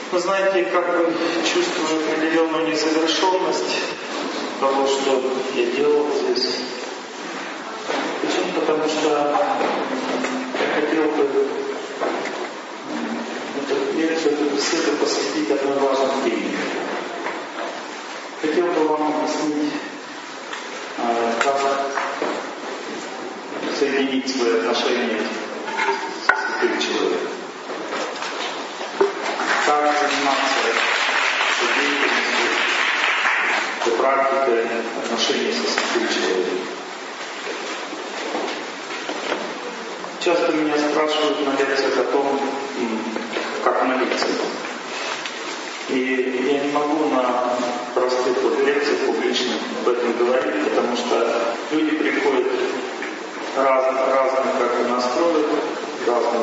Вы знаете, как бы чувствую определенную незавершенность того, что я делал здесь. Почему? Потому что я хотел бы эту лекцию, эту беседу посвятить одной важной теме. Хотел бы вам объяснить, как соединить свои отношения с святым человеком. Как заниматься деятельностью, практикой отношений со святым человеком. Часто меня спрашивают на лекциях о том, как молиться. И я не могу на простых лекциях публичных об этом говорить, потому что люди приходят разных как бы настроек, разных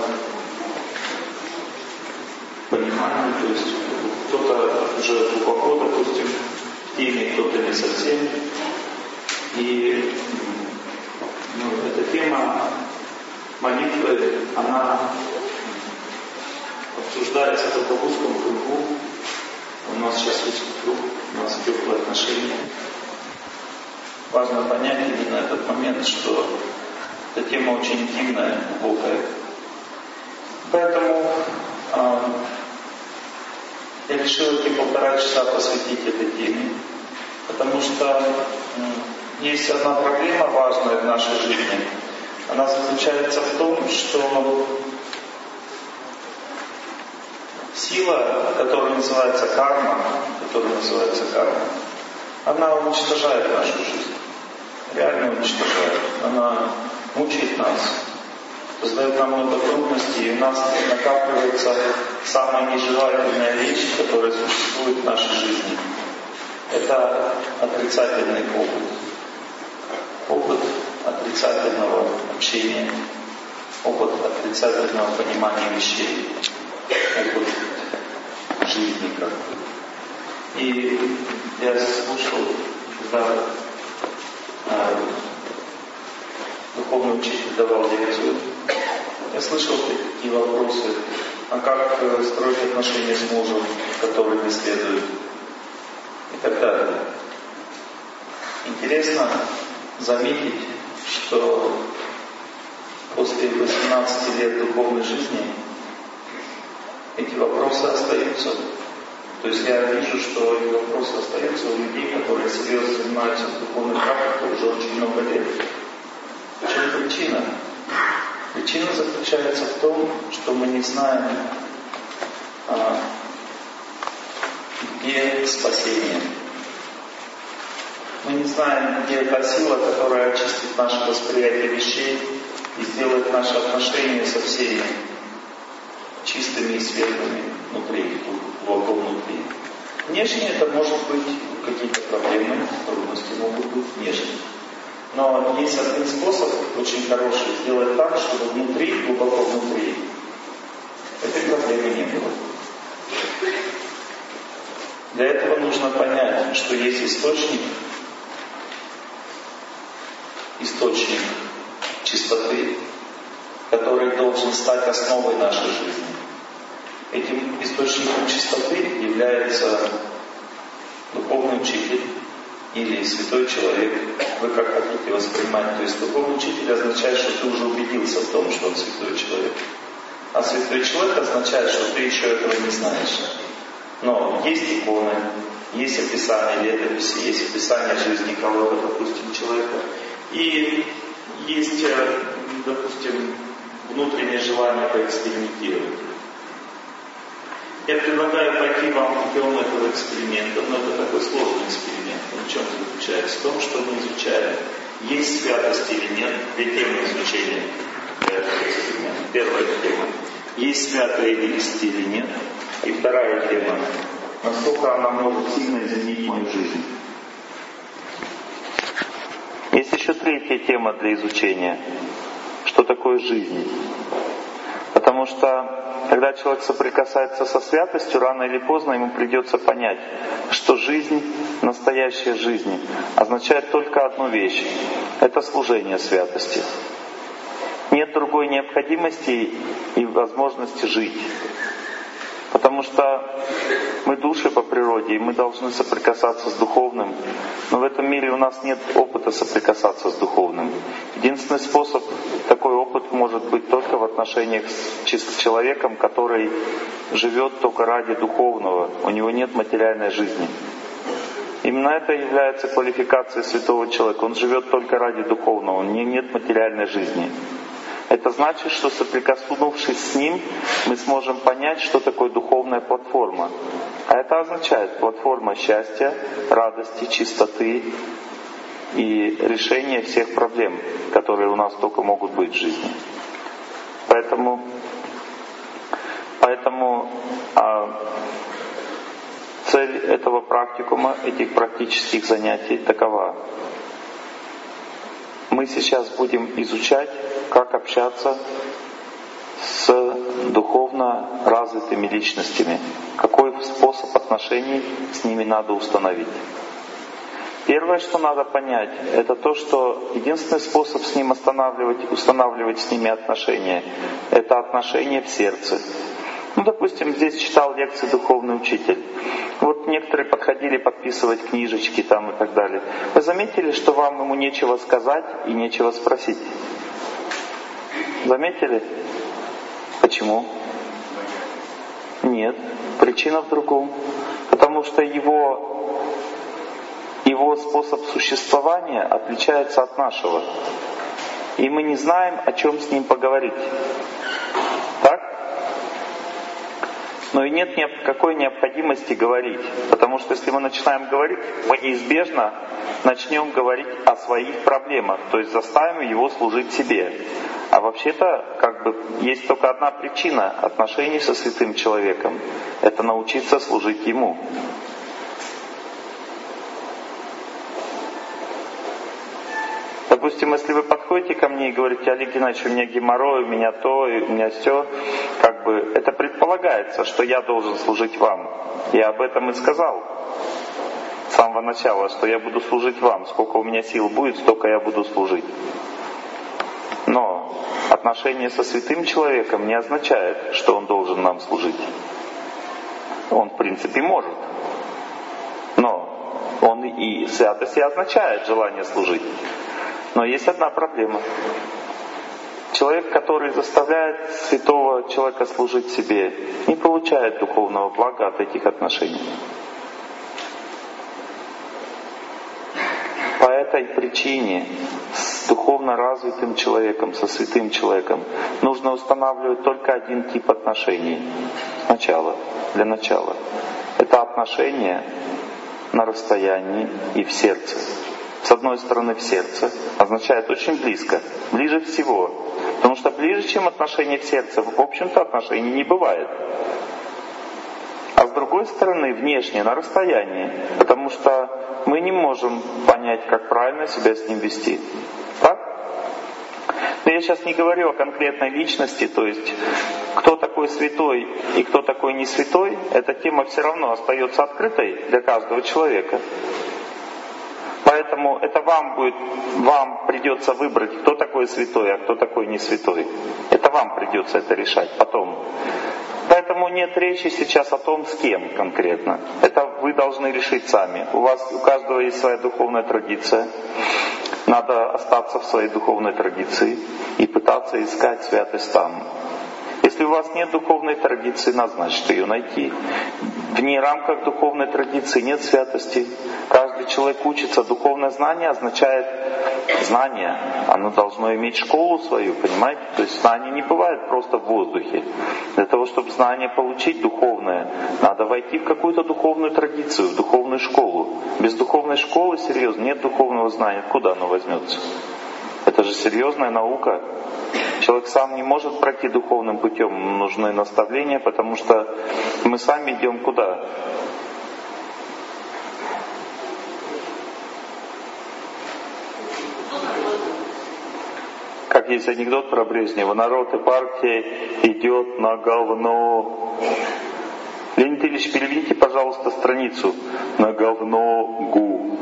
пониманий. То есть кто-то уже глубоко, допустим, в теме, кто-то не совсем. И эта тема молитвы, она обсуждается только в узком кругу. У нас сейчас узкий круг, у нас теплые отношения. Важно понять именно этот момент, что эта тема очень интимная, глубокая. Поэтому я решил эти 1,5 часа посвятить этой теме, потому что есть одна проблема важная в нашей жизни. Она заключается в том, что сила, которая называется карма, она уничтожает нашу жизнь. Реально уничтожает. Она мучает нас, создает нам много трудностей, и у нас накапливается самая нежелательная вещь, которая существует в нашей жизни. Это отрицательный опыт. Опыт отрицательного общения, опыт отрицательного понимания вещей, опыт жизни как бы. И я слушал, когда духовный учитель давал лекцию, я слышал такие вопросы, а как строить отношения с мужем, который не следует, и так далее. Интересно заметить, что после 18 лет духовной жизни эти вопросы остаются. То есть я вижу, что эти вопросы остаются у людей, которые серьезно занимаются духовной практикой уже очень много лет. В чем причина? Причина заключается в том, что мы не знаем, где спасение. Мы не знаем, где та сила, которая очистит наше восприятие вещей и сделает наши отношения со всеми чистыми и светлыми внутри, глубоко внутри. Внешне это может быть какие-то проблемы, трудности могут быть внешне. Но есть один способ, очень хороший, сделать так, чтобы внутри, глубоко внутри, этой проблемы не было. Для этого нужно понять, что есть источник чистоты, который должен стать основой нашей жизни. Этим источником чистоты является духовный учитель или святой человек. Вы как хотите воспринимать. То есть духовный учитель означает, что ты уже убедился в том, что он святой человек. А святой человек означает, что ты еще этого не знаешь. Но есть иконы, есть описание летописи, есть описание жизни кого-то, допустим, человека. И есть, допустим, внутреннее желание поэкспериментировать. Я предлагаю пойти вам путем этого эксперимента, но это такой сложный эксперимент. Он в чем заключается? В том, что мы изучаем, есть святость или нет. Две темы изучения этого эксперимента. Первая тема. Есть святое или нет. И вторая тема. Насколько она может сильно изменить мою жизнь. Есть еще третья тема для изучения. Что такое жизнь? Потому что когда человек соприкасается со святостью, рано или поздно ему придется понять, что жизнь, настоящая жизнь, означает только одну вещь — это служение святости. Нет другой необходимости и возможности жить. Потому Потому что мы души по природе, и мы должны соприкасаться с духовным. Но в этом мире у нас нет опыта соприкасаться с духовным. Единственный способ, такой опыт может быть только в отношениях с человеком, который живет только ради духовного. У него нет материальной жизни. Именно это является квалификацией святого человека. Он живет только ради духовного, у него нет материальной жизни. Это значит, что соприкоснувшись с ним, мы сможем понять, что такое духовная платформа. А это означает платформа счастья, радости, чистоты и решения всех проблем, которые у нас только могут быть в жизни. Поэтому цель этого практикума, этих практических занятий такова. Мы сейчас будем изучать, как общаться с духовно развитыми личностями, какой способ отношений с ними надо установить. Первое, что надо понять, это то, что единственный способ с ним устанавливать с ними отношения, это отношения в сердце. Допустим, здесь читал лекции духовный учитель. Вот некоторые подходили подписывать книжечки там и так далее. Вы заметили, что вам ему нечего сказать и нечего спросить? Заметили? Почему? Нет. Причина в другом. Потому что его способ существования отличается от нашего. И мы не знаем, о чем с ним поговорить. Так? Но и нет никакой необходимости говорить. Потому что если мы начинаем говорить, мы неизбежно начнем говорить о своих проблемах. То есть заставим его служить себе. А вообще-то, есть только одна причина отношений со святым человеком. Это научиться служить ему. Допустим, если вы подходите ко мне и говорите: Олег Геннадьевич, у меня геморрой, у меня то, и у меня все, это предполагается, что я должен служить вам. Я об этом и сказал с самого начала, что я буду служить вам. Сколько у меня сил будет, столько я буду служить. Но отношение со святым человеком не означает, что он должен нам служить. Он, в принципе, может. Но он и святость и означает желание служить. Но есть одна проблема. Человек, который заставляет святого человека служить себе, не получает духовного блага от этих отношений. По этой причине с духовно развитым человеком, со святым человеком нужно устанавливать только один тип отношений. Для начала. Это отношения на расстоянии и в сердце. С одной стороны, в сердце означает очень близко, ближе всего. Потому что ближе, чем отношения в сердце, в общем-то, отношений не бывает. А с другой стороны, внешне, на расстоянии. Потому что мы не можем понять, как правильно себя с ним вести. Так? Но я сейчас не говорю о конкретной личности, то есть кто такой святой и кто такой не святой, эта тема все равно остается открытой для каждого человека. Поэтому это вам придется выбрать, кто такой святой, а кто такой не святой. Это вам придется это решать потом. Поэтому нет речи сейчас о том, с кем конкретно. Это вы должны решить сами. У каждого есть своя духовная традиция. Надо остаться в своей духовной традиции и пытаться искать святость там. Если у вас нет духовной традиции, назначьте ее найти. Вне рамках духовной традиции нет святости. Каждый человек учится. Духовное знание означает знание. Оно должно иметь школу свою, понимаете? То есть знание не бывает просто в воздухе. Для того, чтобы знание получить духовное, надо войти в какую-то духовную традицию, в духовную школу. Без духовной школы, серьезно, нет духовного знания. Откуда оно возьмется? Это же серьезная наука. Человек сам не может пройти духовным путем, нужны наставления, потому что мы сами идем куда? Как есть анекдот про Брежнева: народ и партия идет на говно. Леонид Ильич, переведите, пожалуйста, страницу на говногу.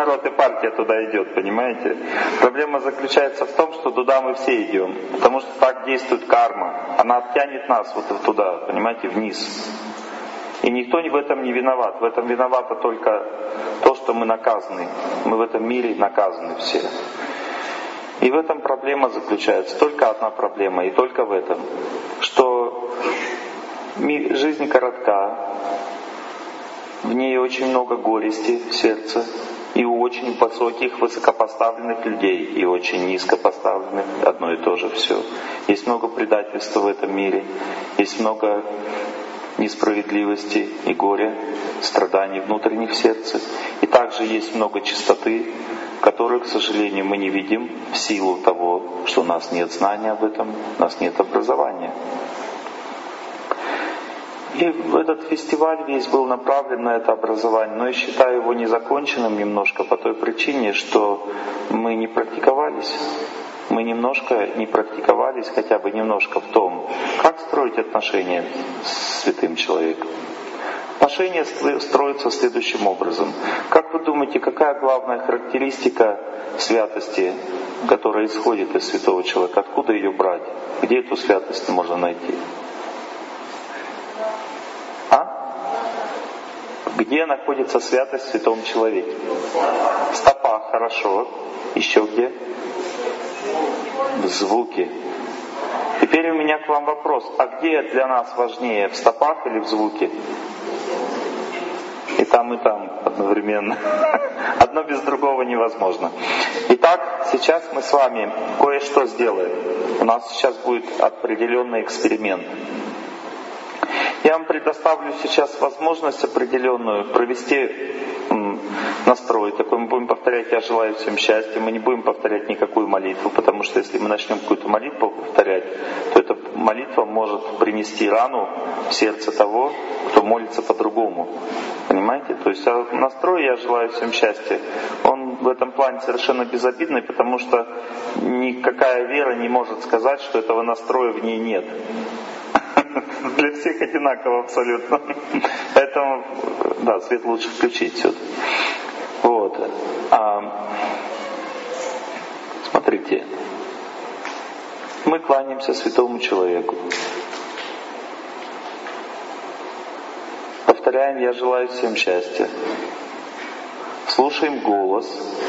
народ и партия туда идет, понимаете? Проблема заключается в том, что туда мы все идем, потому что так действует карма. Она оттянет нас вот туда, понимаете, вниз. И никто в этом не виноват. В этом виновато только то, что мы наказаны. Мы в этом мире наказаны все. И в этом проблема заключается. Только одна проблема, и только в этом. Что жизнь коротка, в ней очень много горести в сердце, и у очень высоких, высокопоставленных людей, и очень низкопоставленных, одно и то же все. Есть много предательства в этом мире, есть много несправедливости и горя, страданий внутренних в сердце. И также есть много чистоты, которую, к сожалению, мы не видим в силу того, что у нас нет знания об этом, у нас нет образования. И этот фестиваль весь был направлен на это образование, но я считаю его незаконченным немножко по той причине, что мы не практиковались. Мы немножко не практиковались, хотя бы немножко в том, как строить отношения с святым человеком. Отношения строятся следующим образом. Как вы думаете, какая главная характеристика святости, которая исходит из святого человека? Откуда ее брать? Где эту святость можно найти? Где находится святость в святом человеке? В стопах, хорошо. Еще где? В звуке. Теперь у меня к вам вопрос. А где для нас важнее, в стопах или в звуке? И там одновременно. Одно без другого невозможно. Итак, сейчас мы с вами кое-что сделаем. У нас сейчас будет определенный эксперимент. Я вам предоставлю сейчас возможность определенную провести настрой такой. Мы будем повторять «Я желаю всем счастья». Мы не будем повторять никакую молитву, потому что если мы начнем какую-то молитву повторять, то эта молитва может принести рану в сердце того, кто молится по-другому. Понимаете? То есть настрой «Я желаю всем счастья», он в этом плане совершенно безобидный, потому что никакая вера не может сказать, что этого настроя в ней нет. Для всех одинаково абсолютно. Поэтому, да, свет лучше включить все-таки. Вот. Смотрите. Мы кланяемся святому человеку. Повторяем «Я желаю всем счастья». Слушаем голос.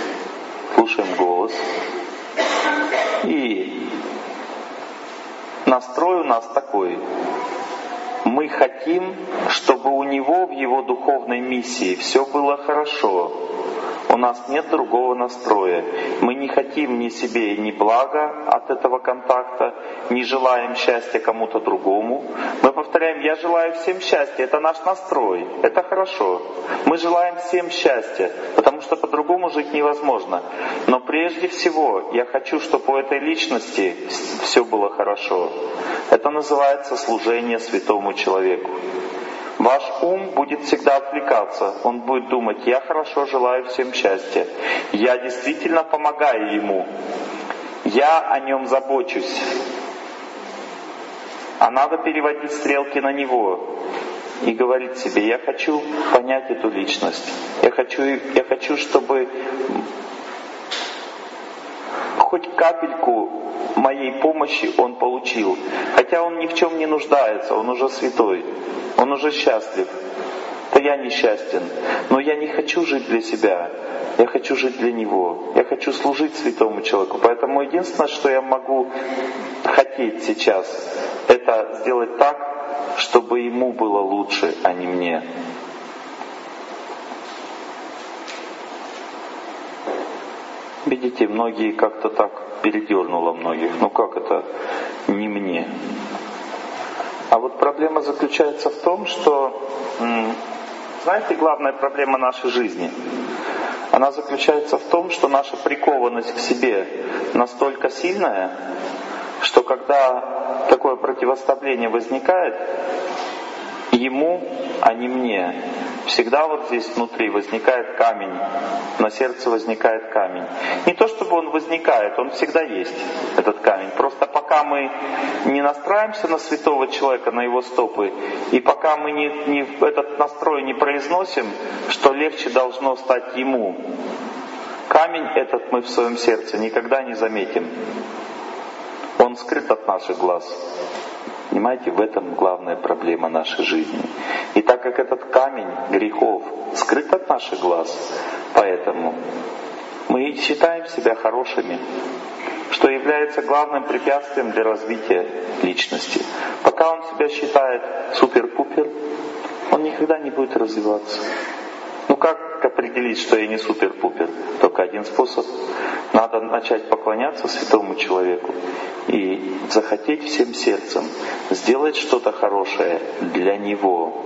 И настрой у нас такой. Мы хотим, чтобы у него в его духовной миссии все было хорошо. У нас нет другого настроя. Мы не хотим ни себе ни блага от этого контакта, не желаем счастья кому-то другому. Мы повторяем «Я желаю всем счастья». Это наш настрой. Это хорошо. Мы желаем всем счастья, потому что по-другому жить невозможно. Но прежде всего я хочу, чтобы у этой личности все было хорошо. Это называется служение святому человеку. Ваш ум будет всегда отвлекаться. Он будет думать: я хорошо желаю всем счастья. Я действительно помогаю ему. Я о нем забочусь. А надо переводить стрелки на него и говорить себе: я хочу понять эту личность. Я хочу, чтобы хоть капельку моей помощи он получил. Хотя он ни в чем не нуждается, он уже святой, он уже счастлив. Да я несчастен, но я не хочу жить для себя, я хочу жить для него. Я хочу служить святому человеку. Поэтому единственное, что я могу хотеть сейчас, это сделать так, чтобы ему было лучше, а не мне. Видите, многие как-то так передернуло многих. Ну как это не мне? А вот проблема заключается в том, что, знаете, главная проблема нашей жизни, она заключается в том, что наша прикованность к себе настолько сильная, что когда такое противоставление возникает, ему, а не мне, всегда вот здесь внутри возникает камень, на сердце возникает камень. Не то чтобы он возникает, он всегда есть, этот камень. Просто пока мы не настраиваемся на святого человека, на его стопы, и пока мы этот настрой не произносим, что легче должно стать ему, Камень этот мы в своем сердце никогда не заметим. Он скрыт от наших глаз. Понимаете, в этом главная проблема нашей жизни. И так как этот камень грехов скрыт от наших глаз, поэтому мы считаем себя хорошими, что является главным препятствием для развития личности. Пока он себя считает супер-пупер, он никогда не будет развиваться. Ну как определить, что я не супер-пупер? Только один способ. Надо начать поклоняться святому человеку и захотеть всем сердцем сделать что-то хорошее для него.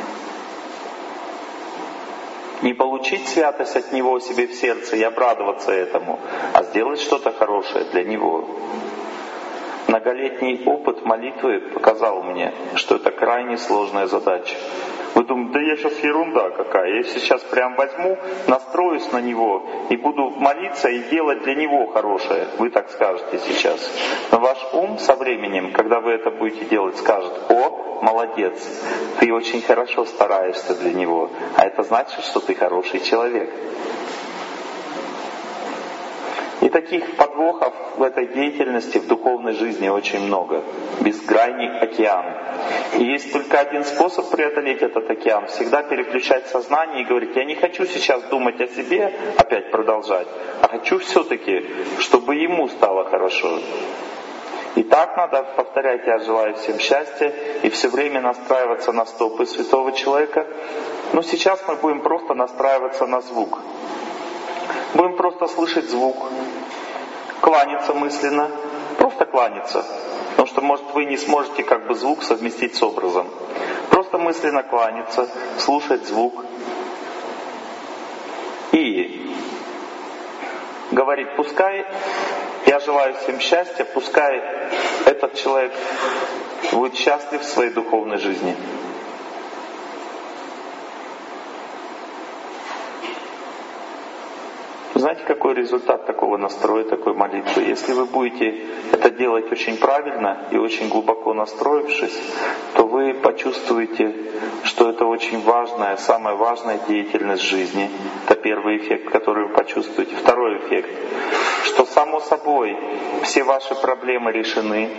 Не получить святость от него себе в сердце и обрадоваться этому, а сделать что-то хорошее для него. Многолетний опыт молитвы показал мне, что это крайне сложная задача. Вы думаете, да я сейчас ерунда какая, я сейчас прям возьму, настроюсь на него и буду молиться и делать для него хорошее. Вы так скажете сейчас. Но ваш ум со временем, когда вы это будете делать, скажет: о, молодец, ты очень хорошо стараешься для него. А это значит, что ты хороший человек. И таких подвохов в этой деятельности, в духовной жизни очень много. Бескрайний океан. И есть только один способ преодолеть этот океан. Всегда переключать сознание и говорить: я не хочу сейчас думать о себе, опять продолжать, а хочу все-таки, чтобы ему стало хорошо. И так надо повторять: я желаю всем счастья, и все время настраиваться на стопы святого человека. Но сейчас мы будем просто настраиваться на звук. Будем просто слышать звук, кланяться мысленно, просто кланяться. Потому что, может, вы не сможете как бы звук совместить с образом. Просто мысленно кланяться, слушать звук. И говорить: пускай, я желаю всем счастья, пускай этот человек будет счастлив в своей духовной жизни. Знаете, какой результат такого настроя, такой молитвы? Если вы будете это делать очень правильно и очень глубоко настроившись, то вы почувствуете, что это очень важная, самая важная деятельность жизни. Это первый эффект, который вы почувствуете. Второй эффект, что само собой все ваши проблемы решены.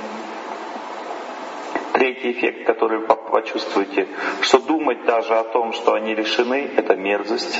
Третий эффект, который вы почувствуете, что думать даже о том, что они решены, это мерзость.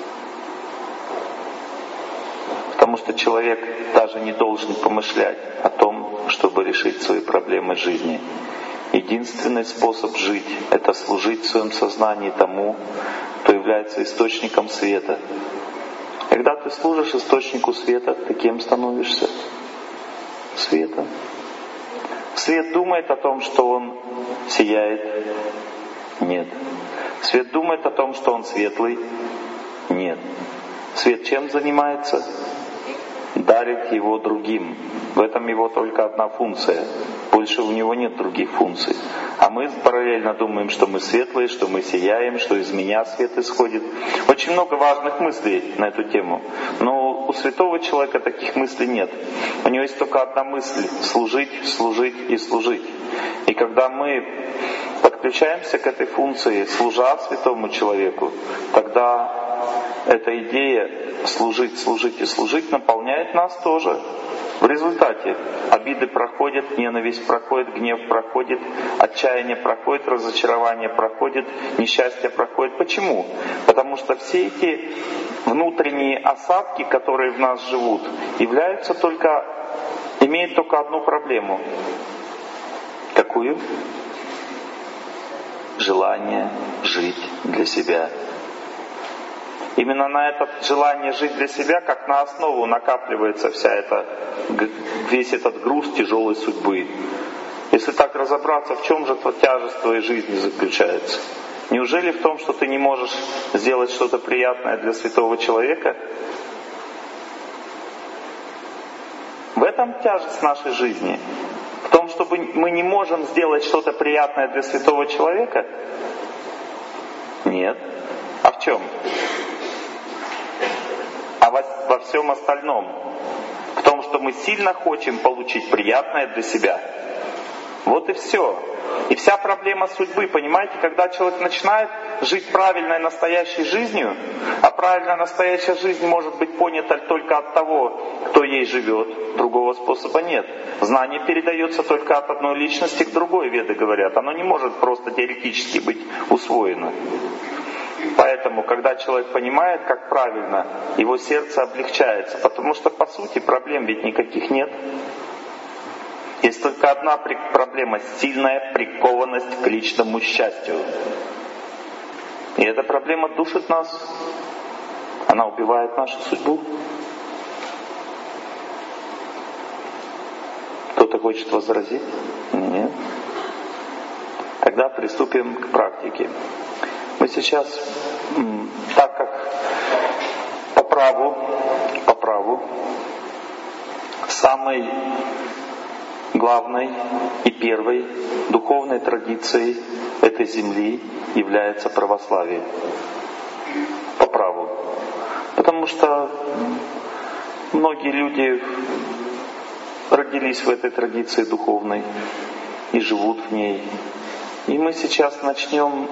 Потому что человек даже не должен помышлять о том, чтобы решить свои проблемы жизни. Единственный способ жить — это служить в своем сознании тому, кто является источником света. Когда ты служишь источнику света, ты кем становишься? Светом. Свет думает о том, что он сияет? Нет. Свет думает о том, что он светлый? Нет. Свет чем занимается? Дарит его другим. В этом его только одна функция. Больше у него нет других функций. А мы параллельно думаем, что мы светлые, что мы сияем, что из меня свет исходит. Очень много важных мыслей на эту тему. Но у святого человека таких мыслей нет. У него есть только одна мысль — служить, служить и служить. И когда мы подключаемся к этой функции, служа святому человеку, тогда эта идея служить, служить и служить наполняет нас тоже. В результате обиды проходят, ненависть проходит, гнев проходит, отчаяние проходит, разочарование проходит, несчастье проходит. Почему? Потому что все эти внутренние осадки, которые в нас живут, имеют только одну проблему. Какую? Желание жить для себя. Именно на это желание жить для себя, как на основу накапливается весь этот груз тяжелой судьбы. Если так разобраться, в чем же тяжесть твоей жизни заключается? Неужели в том, что ты не можешь сделать что-то приятное для святого человека? В этом тяжесть нашей жизни. В том, что мы не можем сделать что-то приятное для святого человека? Нет. А в чем? А во всем остальном. В том, что мы сильно хотим получить приятное для себя. Вот и все. И вся проблема судьбы, понимаете, когда человек начинает жить правильной настоящей жизнью, а правильная настоящая жизнь может быть понята только от того, кто ей живет, другого способа нет. Знание передается только от одной личности к другой, веды говорят. Оно не может просто теоретически быть усвоено. Поэтому, когда человек понимает, как правильно, его сердце облегчается, потому что, по сути, проблем ведь никаких нет. Есть только одна проблема — сильная прикованность к личному счастью. И эта проблема душит нас. Она убивает нашу судьбу. Кто-то хочет возразить? Нет. Тогда приступим к практике. Мы сейчас, так как по праву, самой главной и первой духовной традицией этой земли является православие. По праву. Потому что многие люди родились в этой традиции духовной и живут в ней. И мы сейчас начнем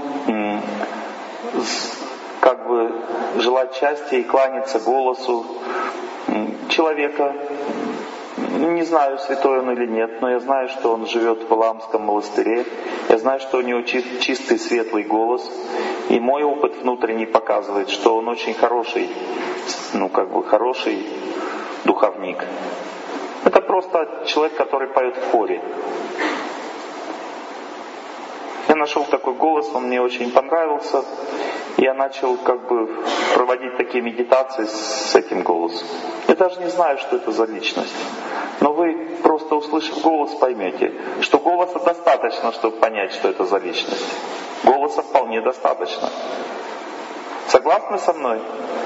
как бы желать счастья и кланяться голосу человека. Не знаю, святой он или нет, но я знаю, что он живет в Валаамском монастыре. Я знаю, что у него чистый, светлый голос. И мой опыт внутренний показывает, что он очень хороший, хороший духовник. Это просто человек, который поет в хоре. Я нашел такой голос, он мне очень понравился. Я начал проводить такие медитации с этим голосом. Я даже не знаю, что это за личность. Но вы, просто услышав голос, поймете, что голоса достаточно, чтобы понять, что это за личность. Голоса вполне достаточно. Согласны со мной?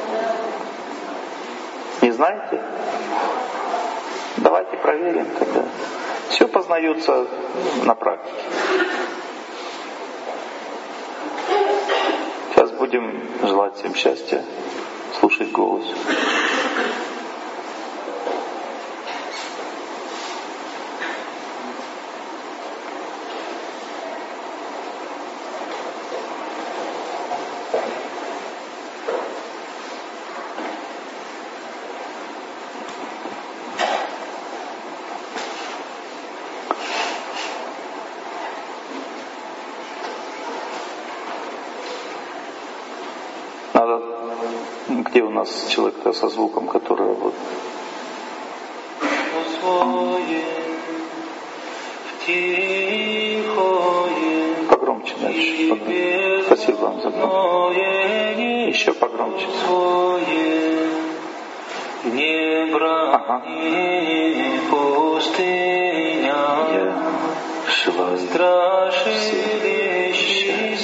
Не знаете? Давайте проверим тогда. Все познается на практике. Сейчас будем желать всем счастья, слушать голос. Где у нас человек-то со звуком, который работает? Погромче дальше. Погромче. Спасибо вам за громко. Еще погромче. Ага. Я желаю всем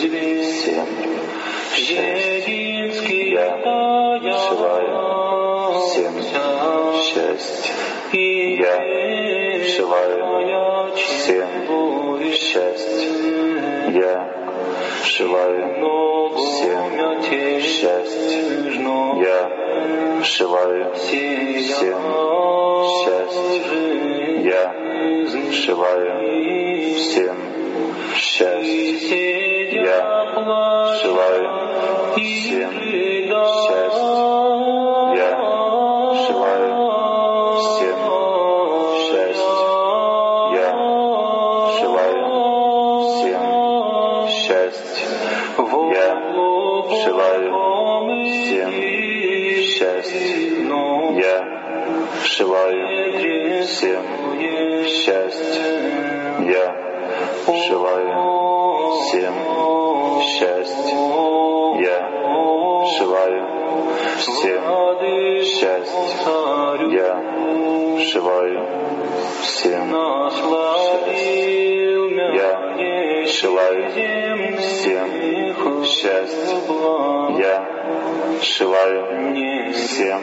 7, 6. Я желаю всем счастья. Я желаю всем счастья. Я желаю всем счастья. Я желаю всем счастья. Я желаю всем счастья. Я желаю всем счастья. Я желаю всем счастья. Я желаю всем счастья. Я желаю всем счастья. Я желаю всем счастья. Я желаю всем счастья. Я желаю всем счастья. Я желаю всем счастья. Я желаю всем счастья. Я желаю всем.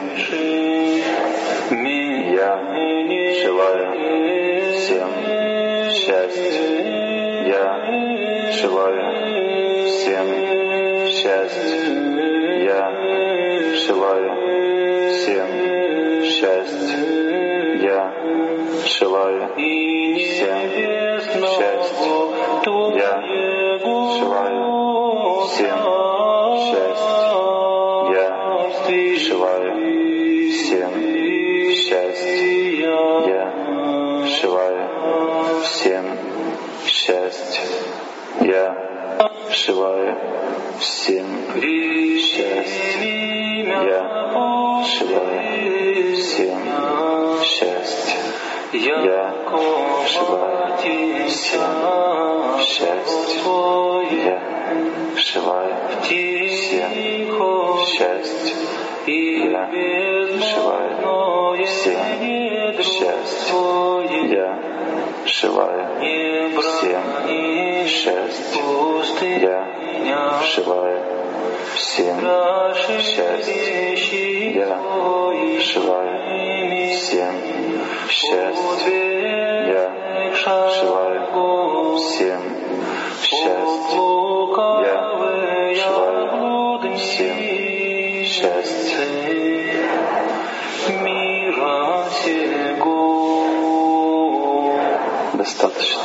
Я желаю всем счастья. Я желаю всем счастья. Я желаю всем счастья. Я желаю всем счастья. Я желаю всем счастья. Я желаю всем счастья. Я желаю всем счастья. Я желаю всем счастья. Я желаю всем счастья. Я желаю всем счастья. Я желаю всем счастья. Я желаю всем счастья. Я желаю всем счастья. Я желаю всем счастья. Я желаю всем счастья. Я желаю всем счастья. Я желаю всем счастья. Достаточно.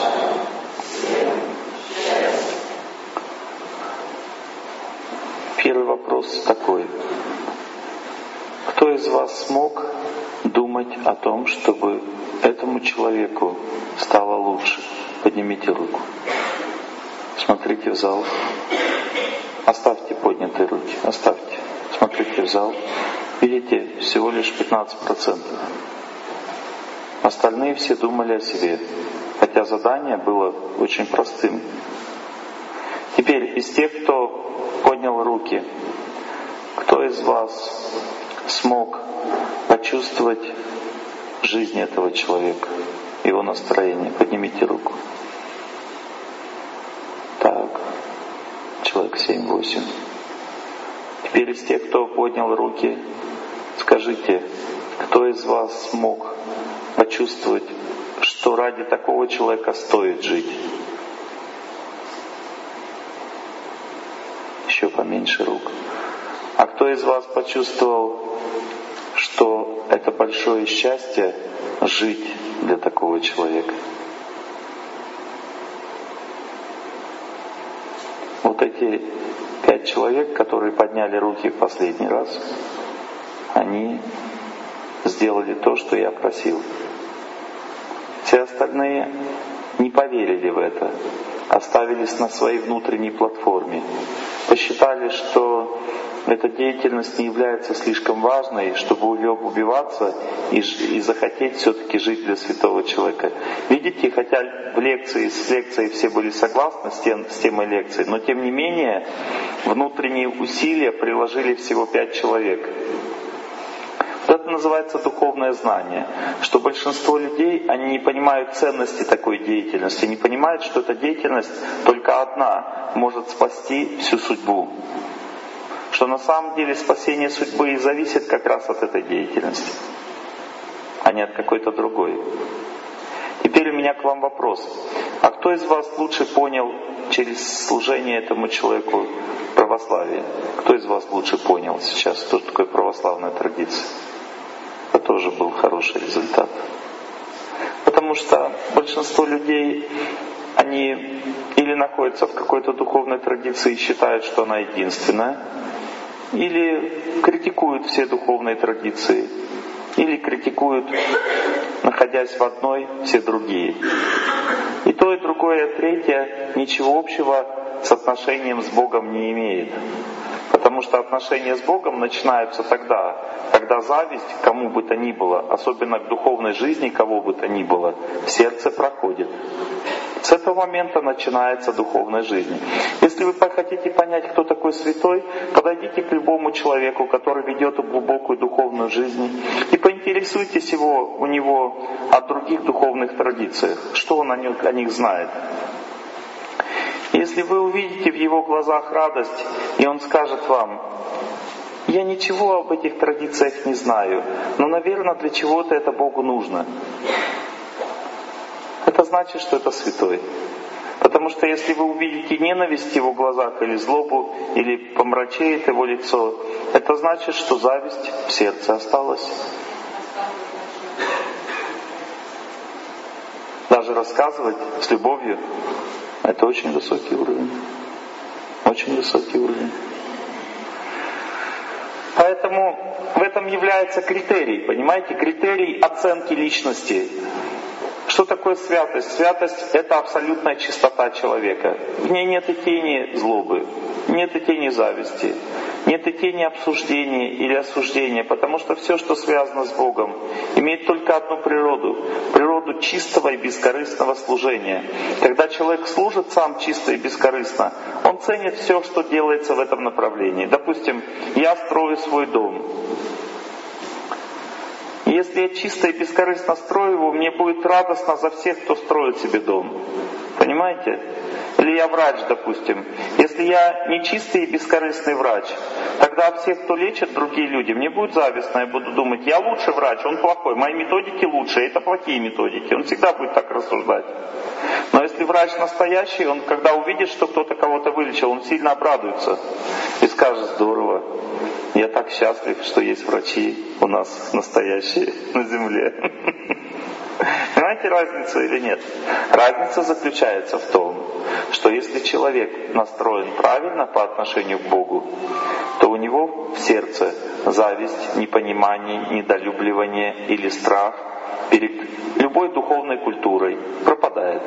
Первый вопрос такой. Кто из вас смог думать о том, чтобы этому человеку стало лучше? Поднимите руку. Смотрите в зал. Оставьте поднятые руки. Оставьте. Смотрите в зал. Видите, всего лишь 15%. Остальные все думали о себе. Хотя задание было очень простым. Теперь из тех, кто поднял руки, кто из вас смог почувствовать жизнь этого человека, его настроение? Поднимите руку. Так, человек 7-8. Теперь из тех, кто поднял руки, скажите, кто из вас смог почувствовать, что ради такого человека стоит жить? Еще поменьше рук. А кто из вас почувствовал, что это большое счастье жить для такого человека? Вот эти 5 человек, которые подняли руки в последний раз, они сделали то, что я просил. Все остальные не поверили в это, оставились на своей внутренней платформе, посчитали, что эта деятельность не является слишком важной, чтобы убиваться и захотеть все-таки жить для святого человека. Видите, хотя с лекцией все были согласны с темой лекции, но тем не менее внутренние усилия приложили всего 5 человек. Вот это называется духовное знание. Что большинство людей, они не понимают ценности такой деятельности, не понимают, что эта деятельность только одна может спасти всю судьбу. Что на самом деле спасение судьбы и зависит как раз от этой деятельности, а не от какой-то другой. Теперь у меня к вам вопрос. А кто из вас лучше понял через служение этому человеку православие? Кто из вас лучше понял сейчас, что такое православная традиция? Это тоже был хороший результат. Потому что большинство людей, они или находятся в какой-то духовной традиции и считают, что она единственная, или критикуют все духовные традиции, или критикуют, находясь в одной, все другие. И то, и другое, и третье ничего общего с отношением с Богом не имеет. Потому что отношения с Богом начинаются тогда, когда зависть к кому бы то ни было, особенно к духовной жизни кого бы то ни было, в сердце проходит. С этого момента начинается духовная жизнь. Если вы хотите понять, кто такой святой, подойдите к любому человеку, который ведет глубокую духовную жизнь, и поинтересуйтесь у него о других духовных традициях, что он о них знает. Если вы увидите в его глазах радость, и он скажет вам: «Я ничего об этих традициях не знаю, но, наверное, для чего-то это Богу нужно», это значит, что это святой. Потому что если вы увидите ненависть в его глазах, или злобу, или помрачеет его лицо, это значит, что зависть в сердце осталась. Даже рассказывать с любовью — это очень высокий уровень. Очень высокий уровень. Поэтому в этом является критерий, понимаете, критерий оценки личности. Что такое святость? Святость — это абсолютная чистота человека. В ней нет и тени злобы, нет и тени зависти, нет и тени обсуждения или осуждения, потому что все, что связано с Богом, имеет только одну природу — природу чистого и бескорыстного служения. Когда человек служит сам чисто и бескорыстно, он ценит все, что делается в этом направлении. Допустим, я строю свой дом. Если я чисто и бескорыстно строю его, мне будет радостно за всех, кто строит себе дом. Понимаете? Или я врач, допустим. Если я не чистый и бескорыстный врач, тогда всех, кто лечит, другие люди, мне будет завистно. Я буду думать: я лучший врач, он плохой, мои методики лучше, это плохие методики. Он всегда будет так рассуждать. Но если врач настоящий, он, когда увидит, что кто-то кого-то вылечил, он сильно обрадуется и скажет: здорово, я так счастлив, что есть врачи у нас настоящие на земле. Понимаете разницу или нет? Разница заключается в том, что если человек настроен правильно по отношению к Богу, то у него в сердце зависть, непонимание, недолюбливание или страх перед любой духовной культурой пропадает.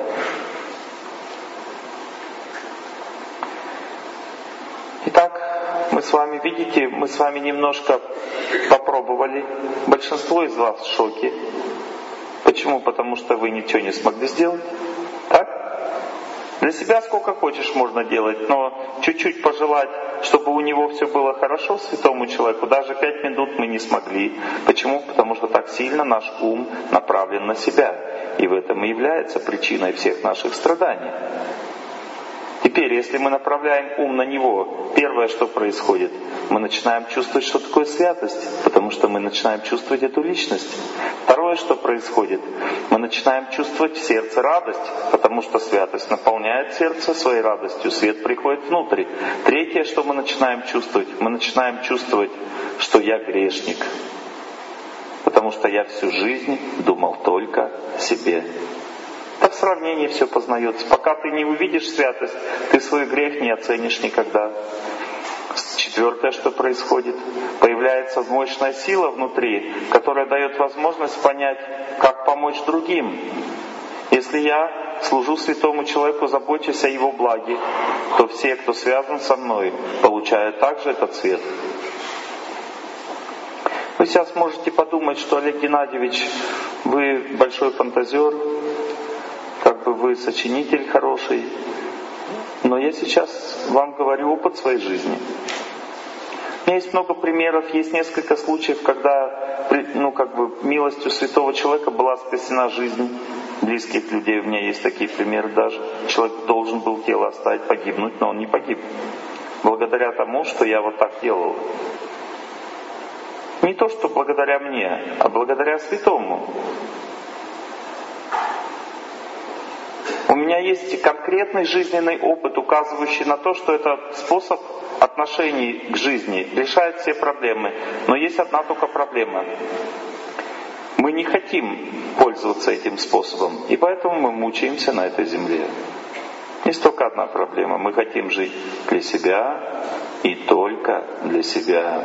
Итак, мы с вами, видите, мы с вами немножко попробовали. Большинство из вас в шоке. Почему? Потому что вы ничего не смогли сделать. Так? Для себя сколько хочешь можно делать, но чуть-чуть пожелать, чтобы у него все было хорошо, святому человеку, даже 5 минут мы не смогли. Почему? Потому что так сильно наш ум направлен на себя. И в этом и является причиной всех наших страданий. Теперь, если мы направляем ум на него, первое, что происходит, мы начинаем чувствовать, что такое святость, потому что мы начинаем чувствовать эту личность. Второе, что происходит, мы начинаем чувствовать в сердце радость, потому что святость наполняет сердце своей радостью, свет приходит внутрь. Третье, что мы начинаем чувствовать, что я грешник, потому что я всю жизнь думал только о себе. Так в сравнении все познается. Пока ты не увидишь святость, ты свой грех не оценишь никогда. Четвертое, что происходит, появляется мощная сила внутри, которая дает возможность понять, как помочь другим. Если я служу святому человеку, забочусь о его благе, то все, кто связан со мной, получают также этот свет. Вы сейчас можете подумать, что Олег Геннадьевич, вы большой фантазер, как бы вы сочинитель хороший, но я сейчас вам говорю опыт своей жизни. меня есть много примеров, есть несколько случаев, когда милостью святого человека была спасена жизнь близких людей. У меня есть такие примеры даже. Человек должен был тело оставить, погибнуть, но он не погиб. Благодаря тому, что я вот так делал. Не то, что благодаря мне, а благодаря святому. У меня есть конкретный жизненный опыт, указывающий на то, что этот способ отношений к жизни решает все проблемы. Но есть одна только проблема. Мы не хотим пользоваться этим способом, и поэтому мы мучаемся на этой земле. Есть только одна проблема. Мы хотим жить для себя и только для себя.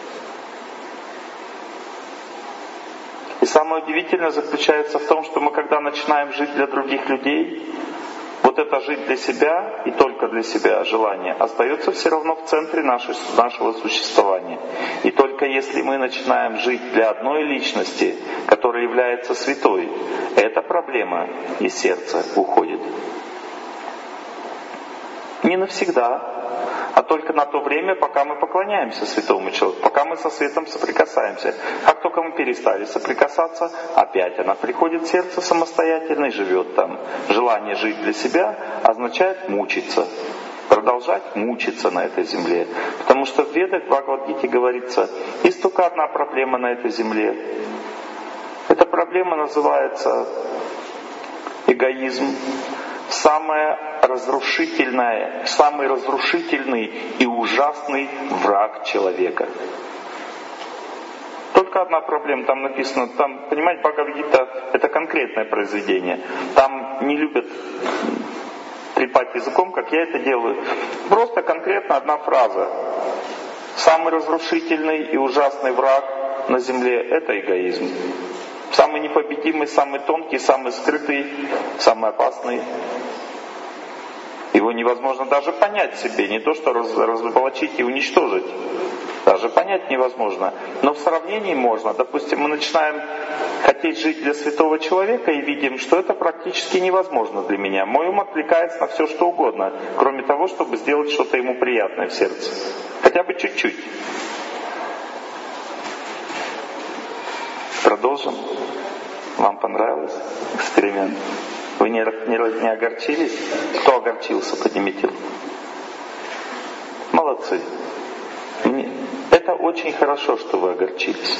И самое удивительное заключается в том, что мы когда начинаем жить для других людей, вот это жить для себя и только для себя желание остается все равно в центре нашего существования. И только если мы начинаем жить для одной личности, которая является святой, эта проблема из сердца уходит. Не навсегда, а только на то время, пока мы поклоняемся святому человеку, пока мы со светом соприкасаемся. Как только мы перестали соприкасаться, опять она приходит в сердце самостоятельно и живет там. Желание жить для себя означает мучиться, продолжать мучиться на этой земле. Потому что в Ведах, в Бхагавад-гите говорится, есть только одна проблема на этой земле. Эта проблема называется эгоизм. Самый разрушительный и ужасный враг человека. Только одна проблема, там написано, понимаете, Бхагавад-гита — это конкретное произведение. Там не любят трепать языком, как я это делаю. Просто конкретно одна фраза. Самый разрушительный и ужасный враг на земле — это эгоизм. Самый непобедимый, самый тонкий, самый скрытый, самый опасный. Его невозможно даже понять себе, не то что разоблачить и уничтожить. Даже понять невозможно. Но в сравнении можно. Допустим, мы начинаем хотеть жить для святого человека и видим, что это практически невозможно для меня. Мой ум отвлекается на все, что угодно, кроме того, чтобы сделать что-то ему приятное в сердце. Хотя бы чуть-чуть. Продолжим. Вам понравилось эксперимент? Вы не огорчились? Кто огорчился, поднимите руку. Молодцы. Это очень хорошо, что вы огорчились.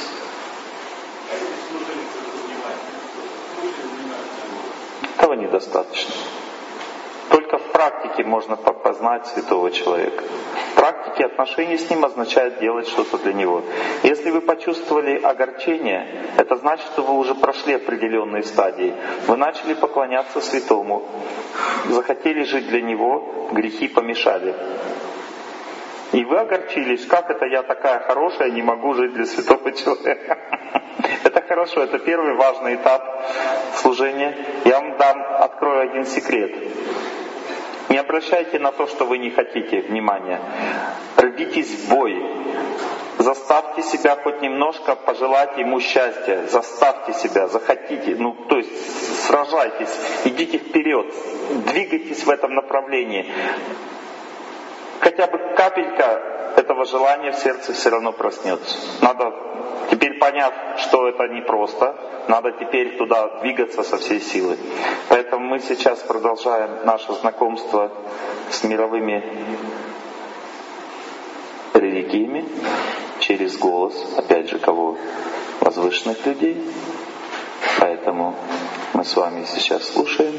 Этого недостаточно. Только в практике можно познать святого человека. В практике отношения с ним означает делать что-то для него. Если вы почувствовали огорчение, это значит, что вы уже прошли определенные стадии. Вы начали поклоняться святому, захотели жить для него, грехи помешали. И вы огорчились, как это я такая хорошая, не могу жить для святого человека. Это хорошо, это первый важный этап служения. Я вам открою один секрет. Не обращайте на то, что вы не хотите, внимания. Рвитесь в бой. Заставьте себя хоть немножко пожелать ему счастья. Заставьте себя, захотите. То есть сражайтесь, идите вперед, двигайтесь в этом направлении. Хотя бы капелька этого желания в сердце все равно проснется. Надо, теперь поняв, что это непросто, надо теперь туда двигаться со всей силы. Поэтому мы сейчас продолжаем наше знакомство с мировыми религиями через голос, опять же, кого? Возвышенных людей. Поэтому мы с вами сейчас слушаем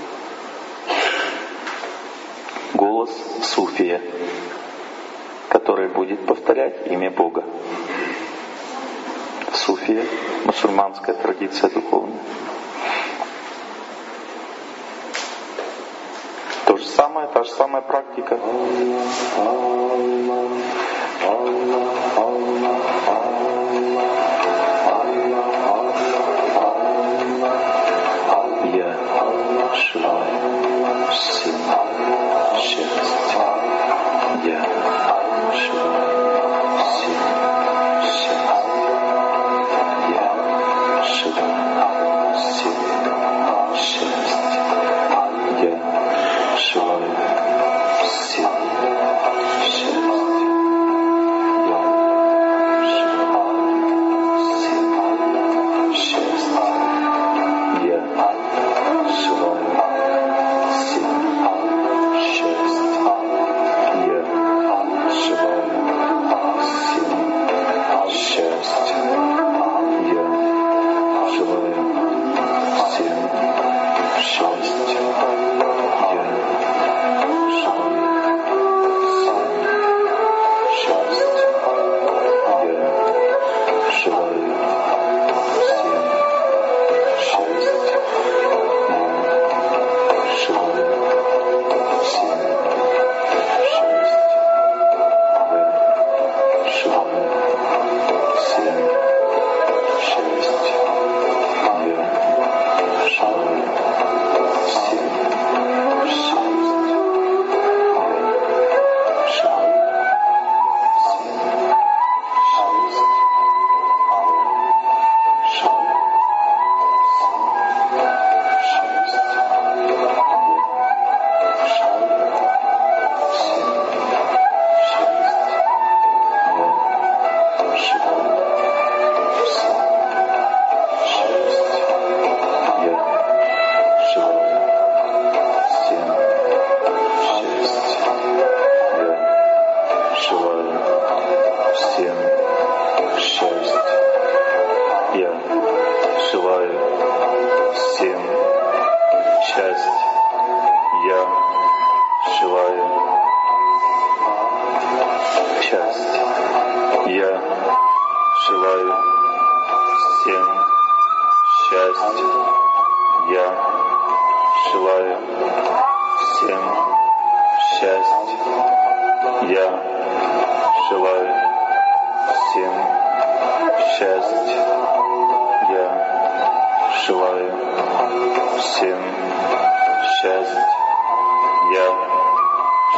голос суфия, который будет повторять имя Бога. Суфия, мусульманская традиция духовная. То же самое, та же самая практика. Я желаю всем счастья. Я желаю всем счастья. Я желаю всем счастья. Я желаю всем счастья. Я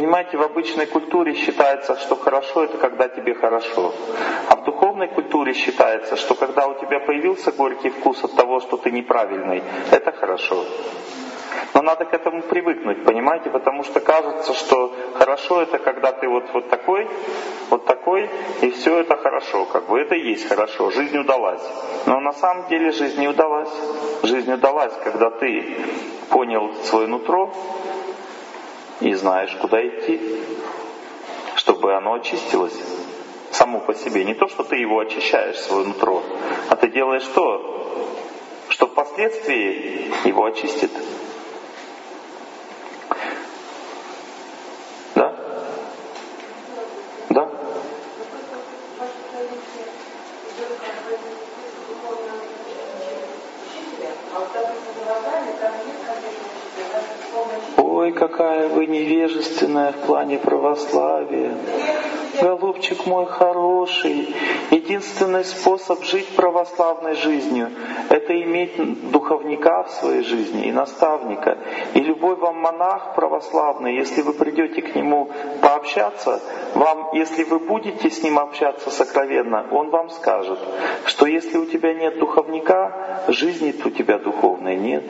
Понимаете, в обычной культуре считается, что хорошо — это когда тебе хорошо. А в духовной культуре считается, что когда у тебя появился горький вкус от того, что ты неправильный, это хорошо. Но надо к этому привыкнуть, понимаете, потому что кажется, что хорошо — это когда ты вот такой, и все это хорошо, как бы это и есть хорошо, жизнь удалась. Но на самом деле жизнь не удалась. Жизнь удалась, когда ты понял свое нутро и знаешь, куда идти, чтобы оно очистилось само по себе. Не то, что ты его очищаешь, свое нутро, а ты делаешь то, что впоследствии его очистит. Да? Да? Ой, какая вы невежественная в плане православия. Голубчик мой хороший, единственный способ жить православной жизнью — это иметь духовника в своей жизни и наставника. И любой вам монах православный, если вы придете к нему пообщаться, если вы будете с ним общаться сокровенно, он вам скажет, что если у тебя нет духовника, жизни у тебя духовной нет.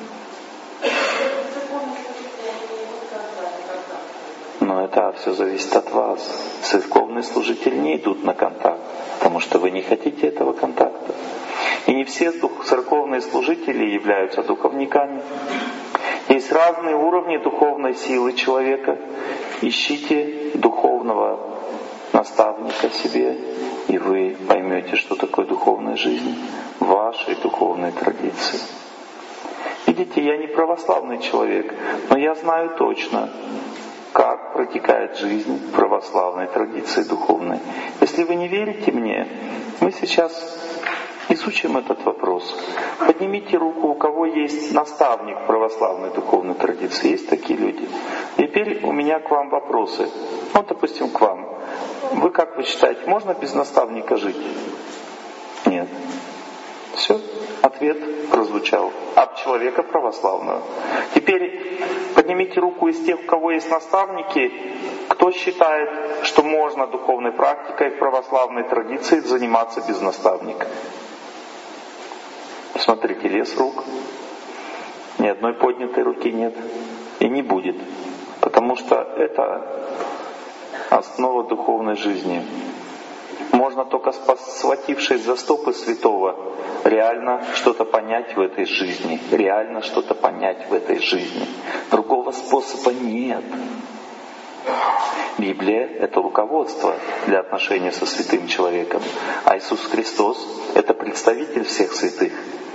Но это все зависит от вас. Церковные служители не идут на контакт, потому что вы не хотите этого контакта. И не все церковные служители являются духовниками. Есть разные уровни духовной силы человека. Ищите духовного наставника себе, и вы поймете, что такое духовная жизнь в вашей духовной традиции. Видите, я не православный человек, но я знаю точно, как протекает жизнь в православной традиции духовной. Если вы не верите мне, мы сейчас изучим этот вопрос. Поднимите руку, у кого есть наставник православной духовной традиции. Есть такие люди? Теперь у меня к вам вопросы. Вот, допустим, к вам. Вы как вы считаете, можно без наставника жить? Нет. Все, ответ прозвучал от человека православного. Теперь поднимите руку из тех, у кого есть наставники, кто считает, что можно духовной практикой в православной традиции заниматься без наставника. Смотрите, лес рук. Ни одной поднятой руки нет. И не будет. Потому что это основа духовной жизни. Можно только схватившись за стопы святого, реально что-то понять в этой жизни. Реально что-то понять в этой жизни. Другого способа нет. Библия — это руководство для отношения со святым человеком. А Иисус Христос — это представитель всех святых.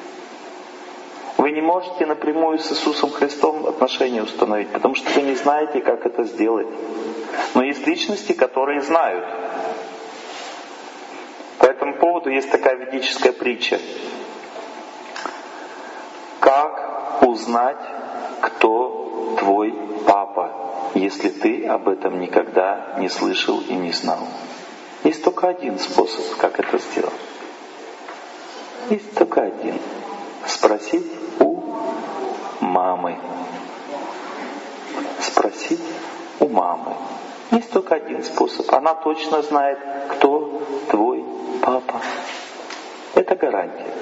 Вы не можете напрямую с Иисусом Христом отношения установить, потому что вы не знаете, как это сделать. Но есть личности, которые знают. По этому поводу есть такая ведическая притча. Как узнать, кто твой папа, если ты об этом никогда не слышал и не знал? Есть только один способ, как это сделать. Есть только один. Спросить у мамы. Спросить у мамы. Есть только один способ. Она точно знает, кто твой папа. Это гарантия.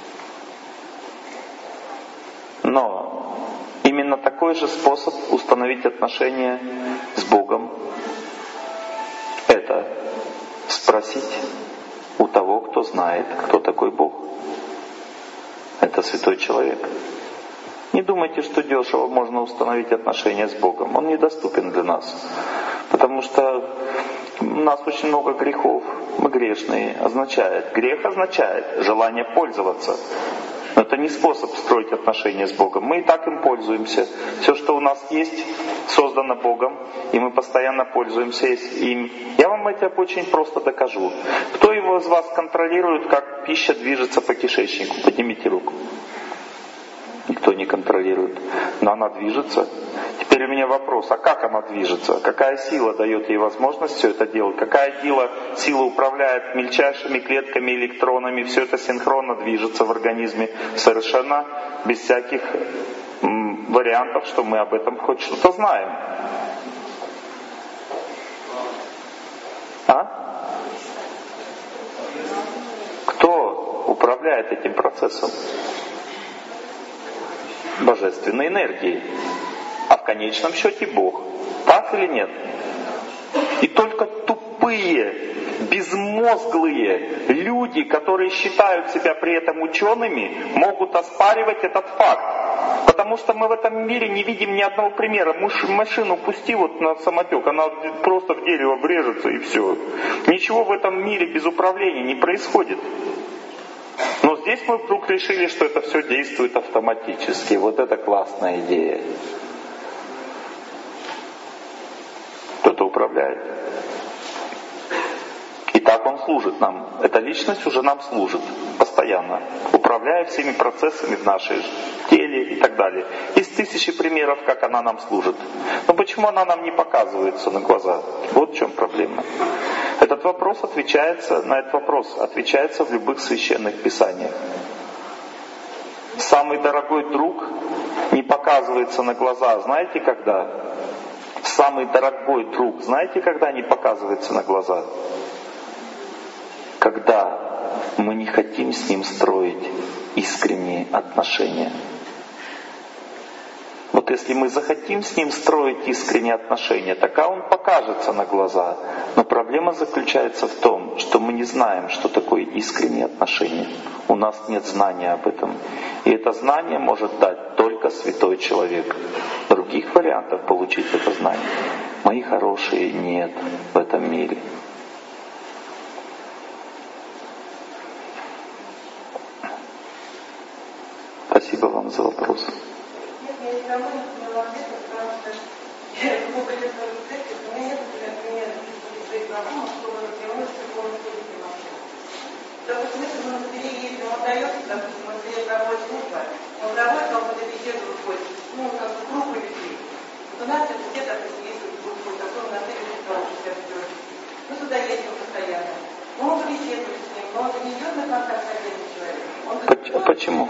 Но именно такой же способ установить отношения с Богом — это спросить у того, кто знает, кто такой Бог. Это святой человек. Не думайте, что дешево можно установить отношения с Богом. Он недоступен для нас. Потому что у нас очень много грехов. Мы грешные. Грех означает желание пользоваться. Но это не способ строить отношения с Богом. Мы и так им пользуемся. Все, что у нас есть, создано Богом, и мы постоянно пользуемся им. Я вам это очень просто докажу. Кто из вас контролирует, как пища движется по кишечнику? Поднимите руку. Никто не контролирует. Но она движется. Теперь у меня вопрос, а как она движется? Какая сила дает ей возможность все это делать? Какая сила управляет мельчайшими клетками, электронами? Все это синхронно движется в организме, совершенно без всяких вариантов, что мы об этом хоть что-то знаем. управляет этим процессом? Божественной энергией. А в конечном счете Бог. Так или нет? И только тупые, безмозглые люди, которые считают себя при этом учеными, могут оспаривать этот факт. Потому что мы в этом мире не видим ни одного примера. Машину пусти вот на самотек, она просто в дерево врежется и все. Ничего в этом мире без управления не происходит. Но здесь мы вдруг решили, что это все действует автоматически. Вот это классная идея. Кто-то управляет. И так он служит нам. Эта личность уже нам служит постоянно, управляя всеми процессами в нашей теле и так далее. Есть тысячи примеров, как она нам служит. Но почему она нам не показывается на глаза? Вот в чем проблема. На этот вопрос отвечается в любых священных писаниях. Самый дорогой друг не показывается на глаза. Знаете, когда? Самый дорогой друг, знаете, когда не показывается на глаза? Когда мы не хотим с ним строить искренние отношения. Вот если мы захотим с ним строить искренние отношения, тогда он покажется на глаза. Но проблема заключается в том, что мы не знаем, что такое искренние отношения. У нас нет знания об этом. И это знание может дать только святой человек. Других вариантов получить это знание, мои хорошие, нет в этом мире. Спасибо вам за вопрос. Допустим, если мы переедем, он дается, допустим, он приедет домой служба, он домой, он будет беседу выходит, как бы круг людей. Вот у нас это где-то, допустим, есть группа, такой у нас есть 60 мы сюда ездим постоянно. Мы можем беседовать с ним, но он не идет на контакт с отдельным человеком. Почему?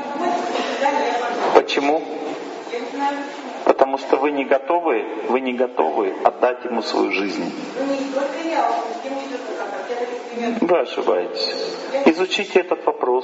Почему? Я не знаю почему. Потому что вы не готовы отдать ему свою жизнь. Ну не только я, он с кем не идет на контакт, я таких примеров. Вы ошибаетесь. Изучите этот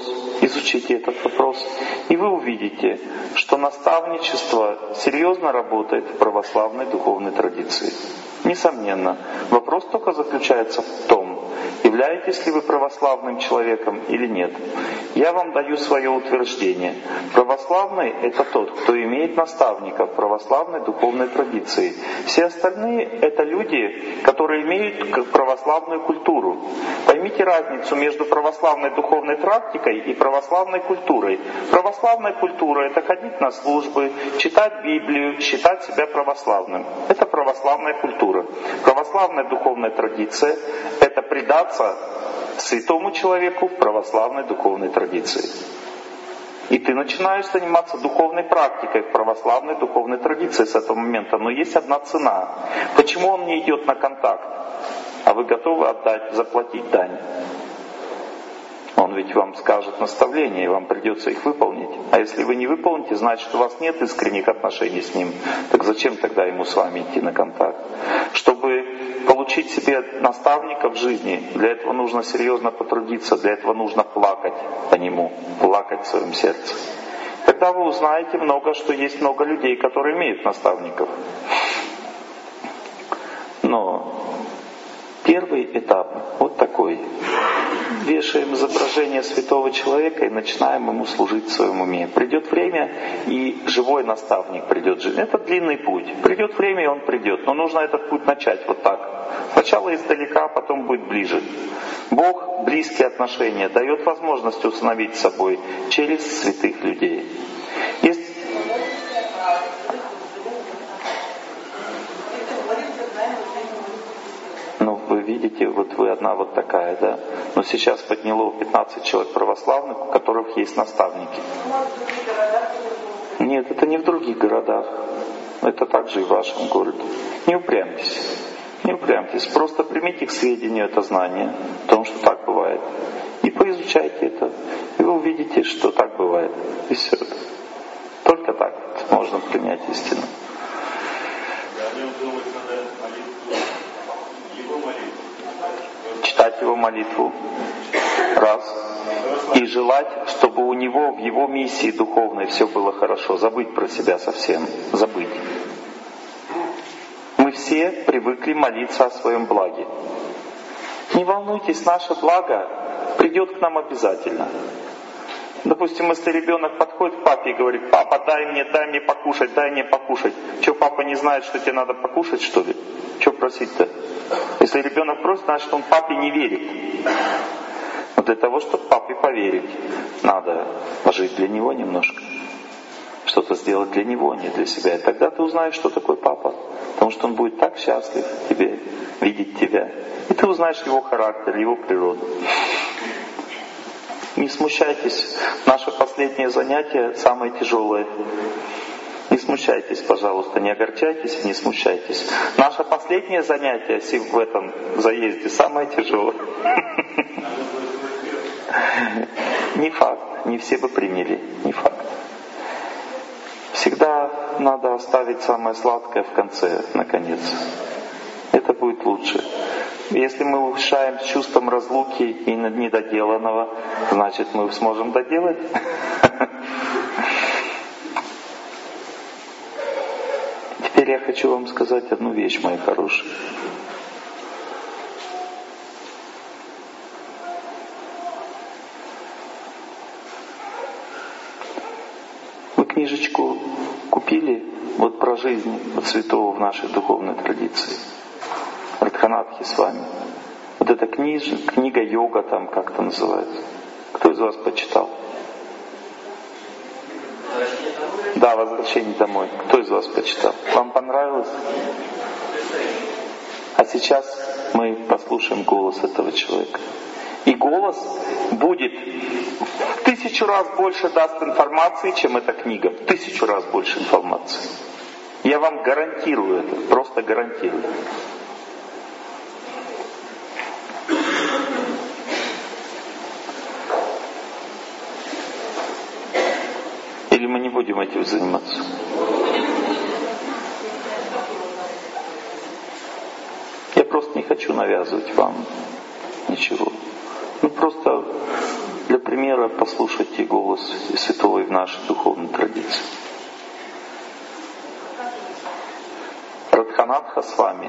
вопрос, и вы увидите, что наставничество серьезно работает в православной духовной традиции. Несомненно. Вопрос только заключается в том, являетесь ли вы православным человеком или нет. Я вам даю свое утверждение. Православный — это тот, кто имеет наставника в православной духовной традиции. Все остальные — это люди, которые имеют православную культуру. Поймите разницу между православной духовной практикой и православной культурой. Православная культура — это ходить на службы, читать Библию, считать себя православным. Это православная культура. Православная духовная традиция — это предаться святому человеку в православной духовной традиции. И ты начинаешь заниматься духовной практикой в православной духовной традиции с этого момента. Но есть одна цена. Почему он не идет на контакт? А вы готовы заплатить дань? Он ведь вам скажет наставления, и вам придется их выполнить. А если вы не выполните, значит, у вас нет искренних отношений с ним. Так зачем тогда ему с вами идти на контакт? Чтобы получить себе наставника в жизни, для этого нужно серьезно потрудиться, для этого нужно плакать по нему, плакать в своем сердце. Тогда вы узнаете что есть много людей, которые имеют наставников. Но первый этап вот такой. Вешаем изображение святого человека и начинаем ему служить в своем уме. Придет время, и живой наставник придет в жизнь. Это длинный путь. Придет время, и он придет. Но нужно этот путь начать вот так. Сначала издалека, а потом будет ближе. Бог близкие отношения дает возможность установить с собой через святых людей. Есть вы видите, вот вы одна вот такая, да? Но сейчас подняло 15 человек православных, у которых есть наставники. Нет, это не в других городах. Это также и в вашем городе. Не упрямьтесь. Не упрямьтесь. Просто примите к сведению это знание о том, что так бывает. И поизучайте это. И вы увидите, что так бывает. И все. Только так можно принять истину. Читать его молитву. Раз. и желать, чтобы у него в его миссии духовной все было хорошо, забыть про себя совсем, забыть. Мы все привыкли молиться о своем благе. Не волнуйтесь, наше благо придет к нам обязательно. Допустим, если ребенок подходит к папе и говорит: папа, дай мне покушать, дай мне покушать. Что, папа не знает, что тебе надо покушать, что ли? Что просить-то? Если ребенок просит, значит, он папе не верит. Но для того, чтобы папе поверить, надо пожить для него немножко. Что-то сделать для него, а не для себя. И тогда ты узнаешь, что такое папа. Потому что он будет так счастлив тебе, видеть тебя. И ты узнаешь его характер, его природу. Не смущайтесь. Наше последнее занятие самое тяжелое. Не смущайтесь, пожалуйста, не огорчайтесь и не смущайтесь. Наше последнее занятие в этом заезде самое тяжелое. Не факт, не все бы приняли, не факт. Всегда надо оставить самое сладкое в конце, наконец. Это будет лучше. Если мы решаем с чувством разлуки и недоделанного, значит, мы сможем доделать. Теперь я хочу вам сказать одну вещь, мои хорошие. Вы книжечку купили вот про жизнь святого в нашей духовной традиции? Радханатхи с вами. Вот эта книга йога там как-то называется. Кто из вас почитал? Да, «Возвращение домой». Кто из вас почитал? Вам понравилось? А сейчас мы послушаем голос этого человека. И голос будет в 1000 раз больше даст информации, чем эта книга. В 1000 раз больше информации. Я вам гарантирую это, просто гарантирую. Или мы не будем этим заниматься? Я просто не хочу навязывать вам ничего. Ну просто для примера послушайте голос святого в нашей духовной традиции. Радханатха с вами.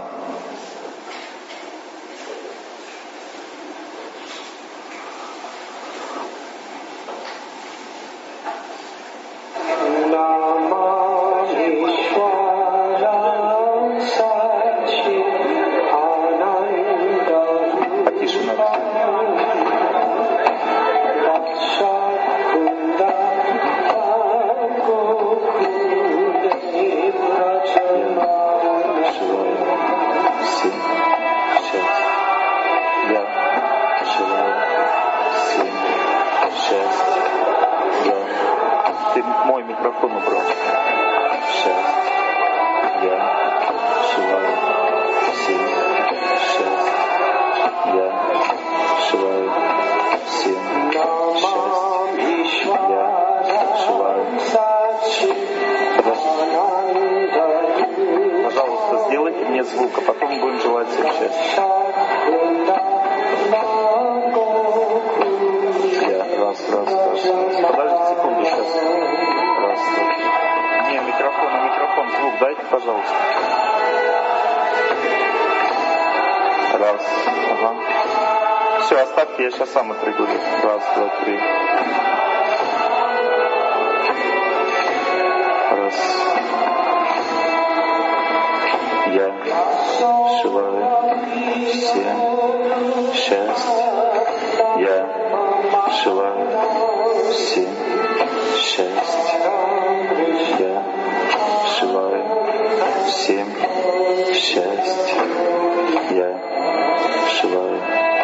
Я сейчас сам отрегулирую. 1, 2, 3. Раз. Я желаю всем счастья. Я желаю всем счастья. Я желаю всем счастья. Я желаю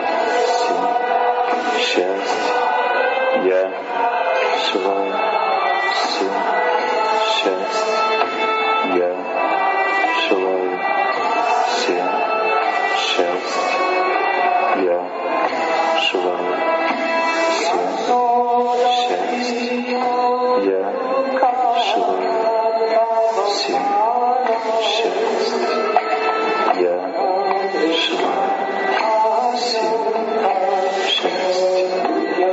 счастья. Я желаю всем счастья. Я желаю всем счастья. Я желаю всем счастья. Я желаю всем счастья. Я желаю всем счастья.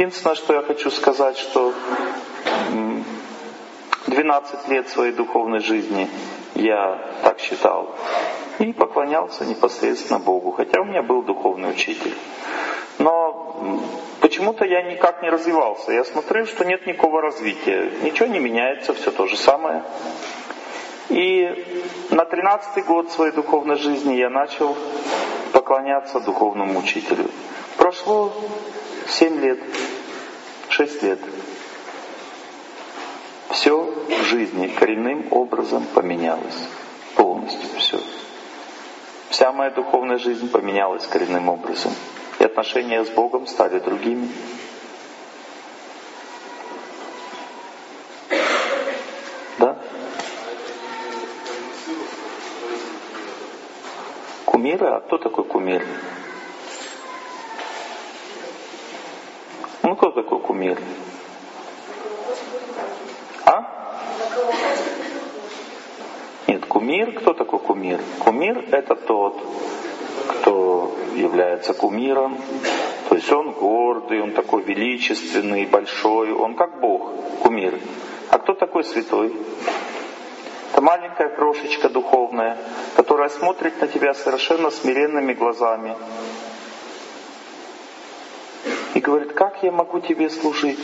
Единственное, что я хочу сказать, что 12 лет своей духовной жизни я так считал и поклонялся непосредственно Богу, хотя у меня был духовный учитель. Но почему-то я никак не развивался. Я смотрю, что нет никакого развития. Ничего не меняется, все то же самое. И на 13-й год своей духовной жизни я начал поклоняться духовному учителю. Прошло 7 лет, 6 лет. Все в жизни коренным образом поменялось. Полностью все. Вся моя духовная жизнь поменялась коренным образом. И отношения с Богом стали другими. Да? Кумиры? А кто такой кумир? Ну, кто такой кумир? А? Нет, кумир, кто такой кумир? Кумир — это тот, кто является кумиром, то есть он гордый, он такой величественный, большой, он как Бог, кумир. А кто такой святой? Это маленькая крошечка духовная, которая смотрит на тебя совершенно смиренными глазами и говорит: как я могу тебе служить?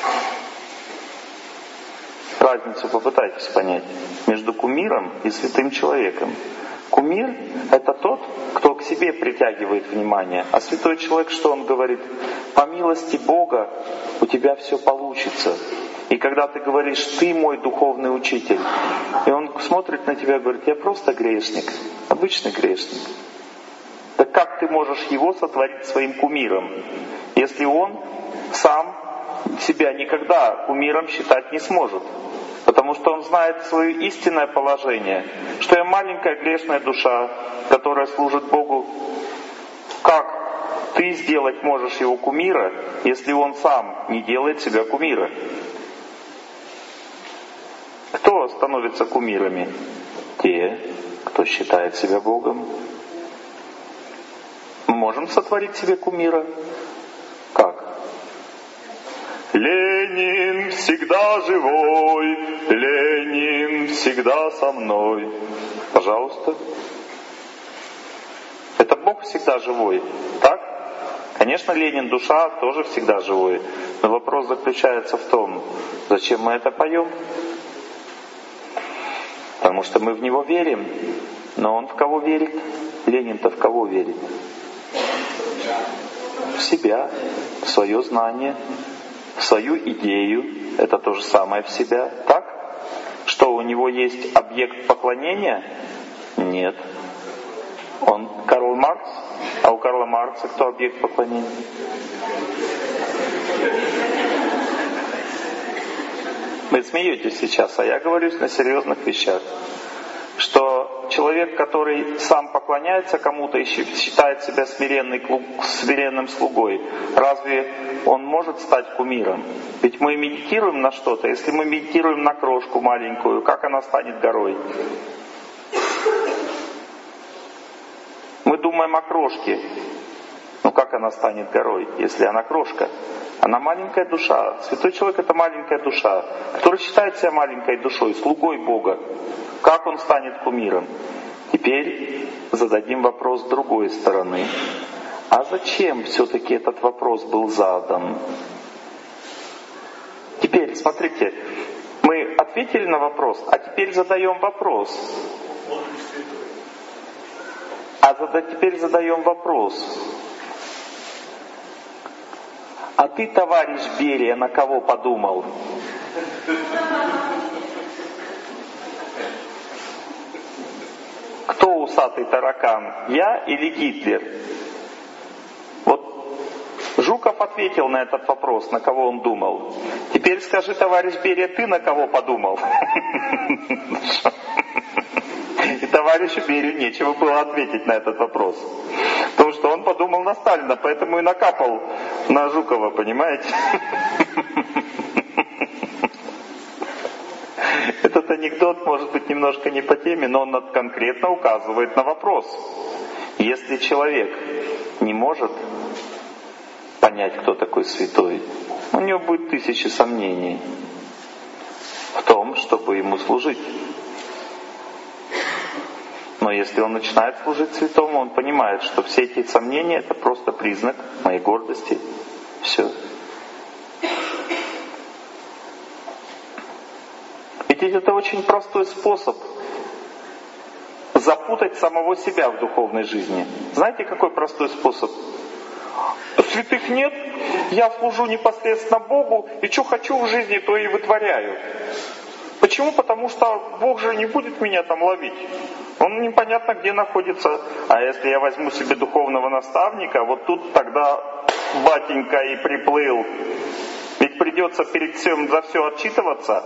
Разницу попытайтесь понять между кумиром и святым человеком. Кумир — это тот, кто к себе притягивает внимание, а святой человек, что он говорит? По милости Бога у тебя все получится. И когда ты говоришь: ты мой духовный учитель, и он смотрит на тебя и говорит: я просто грешник, обычный грешник. Так как ты можешь его сотворить своим кумиром, если он сам себя никогда кумиром считать не сможет? Потому что он знает свое истинное положение, что я маленькая грешная душа, которая служит Богу. Как ты сделать можешь его кумира, если он сам не делает себя кумира? Кто становится кумирами? Те, кто считает себя Богом. Мы можем сотворить себе кумира? Как? Ленин всегда живой, Ленин всегда со мной. Пожалуйста. Это Бог всегда живой, так? Конечно, Ленин душа тоже всегда живой. Но вопрос заключается в том, зачем мы это поем? Потому что мы в него верим. Но он в кого верит? Ленин-то в кого верит? В себя, в свое знание, в свою идею. Это то же самое в себя. Так? Что у него есть объект поклонения? Нет. Он Карл Маркс? А у Карла Маркса кто объект поклонения? Вы смеетесь сейчас, а я говорю на серьезных вещах. Что человек, который сам поклоняется кому-то и считает себя смиренным слугой, разве он может стать кумиром? Ведь мы медитируем на что-то. Если мы медитируем на крошку маленькую, как она станет горой? Мы думаем о крошке. Ну как она станет горой, если она крошка? Она маленькая душа. Святой человек — это маленькая душа, который считает себя маленькой душой, слугой Бога. Как он станет кумиром? Теперь зададим вопрос с другой стороны. А зачем все-таки этот вопрос был задан? Теперь, смотрите, мы ответили на вопрос, а теперь задаем вопрос. Теперь задаем вопрос. А ты, товарищ Берия, на кого подумал? Кто усатый таракан, я или Гитлер? Вот Жуков ответил на этот вопрос, на кого он думал. Теперь скажи, товарищ Берия, ты на кого подумал? И товарищу Берию нечего было ответить на этот вопрос. Потому что он подумал на Сталина, поэтому и накапал на Жукова, понимаете? Этот анекдот может быть немножко не по теме, но он конкретно указывает на вопрос. Если человек не может понять, кто такой святой, у него будет 1000 сомнений в том, чтобы ему служить. Но если он начинает служить святому, он понимает, что все эти сомнения — это просто признак моей гордости. Все. Ведь это очень простой способ запутать самого себя в духовной жизни. Знаете, какой простой способ? Святых нет, я служу непосредственно Богу, и что хочу в жизни, то и вытворяю. Почему? Потому что Бог же не будет меня там ловить. Он непонятно где находится. А если я возьму себе духовного наставника, вот тут тогда батенька и приплыл. Ведь придется перед всем за все отчитываться.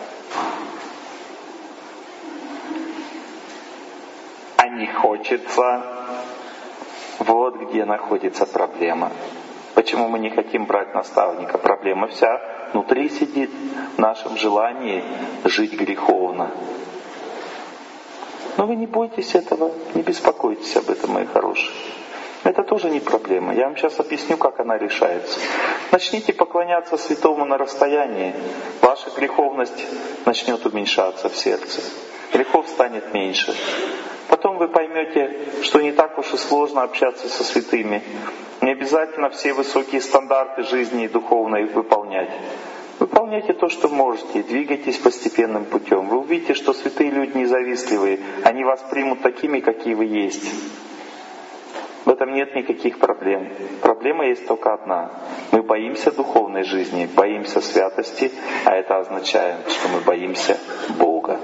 А не хочется. Вот где находится проблема. Почему мы не хотим брать наставника? Проблема вся внутри сидит, в нашем желании жить греховно. Но вы не бойтесь этого, не беспокойтесь об этом, мои хорошие. Это тоже не проблема. Я вам сейчас объясню, как она решается. Начните поклоняться святому на расстоянии. Ваша греховность начнет уменьшаться в сердце. Грехов станет меньше. Потом вы поймете, что не так уж и сложно общаться со святыми. Не обязательно все высокие стандарты жизни и духовной выполнять. Выполняйте то, что можете, двигайтесь постепенным путем. Вы увидите, что святые люди независтливые. Они вас примут такими, какие вы есть. В этом нет никаких проблем. Проблема есть только одна. Мы боимся духовной жизни, боимся святости, а это означает, что мы боимся Бога.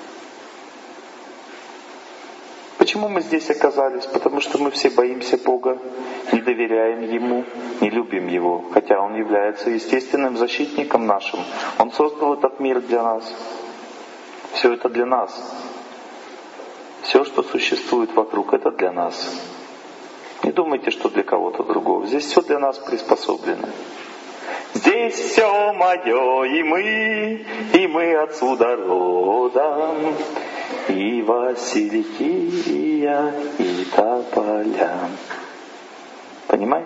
Почему мы здесь оказались? Потому что мы все боимся Бога, не доверяем Ему, не любим Его, хотя Он является естественным защитником нашим. Он создал этот мир для нас. Все это для нас. Все, что существует вокруг, это для нас. Не думайте, что для кого-то другого. Здесь все для нас приспособлено. Здесь все мое, и мы отсюда родом, и Василькия, и тополя. Понимаете?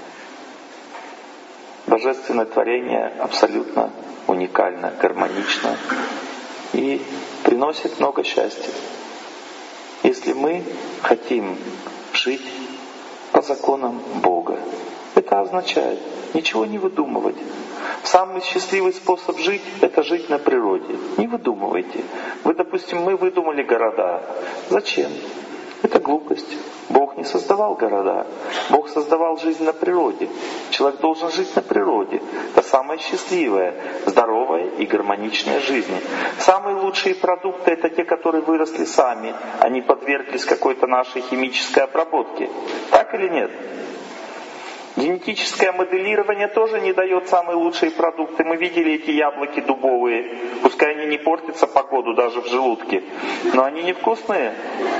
Божественное творение абсолютно уникально, гармонично и приносит много счастья. Если мы хотим жить по законам Бога, это означает ничего не выдумывать. Самый счастливый способ жить — это жить на природе. Не выдумывайте. Допустим, мы выдумали города. Зачем? Это глупость. Бог не создавал города. Бог создавал жизнь на природе. Человек должен жить на природе. Это самая счастливая, здоровая и гармоничная жизнь. Самые лучшие продукты — это те, которые выросли сами. Они подверглись какой-то нашей химической обработке. Так или нет? Генетическое моделирование тоже не дает самые лучшие продукты. Мы видели эти яблоки дубовые. Пускай они не портятся по году даже в желудке, но они невкусные.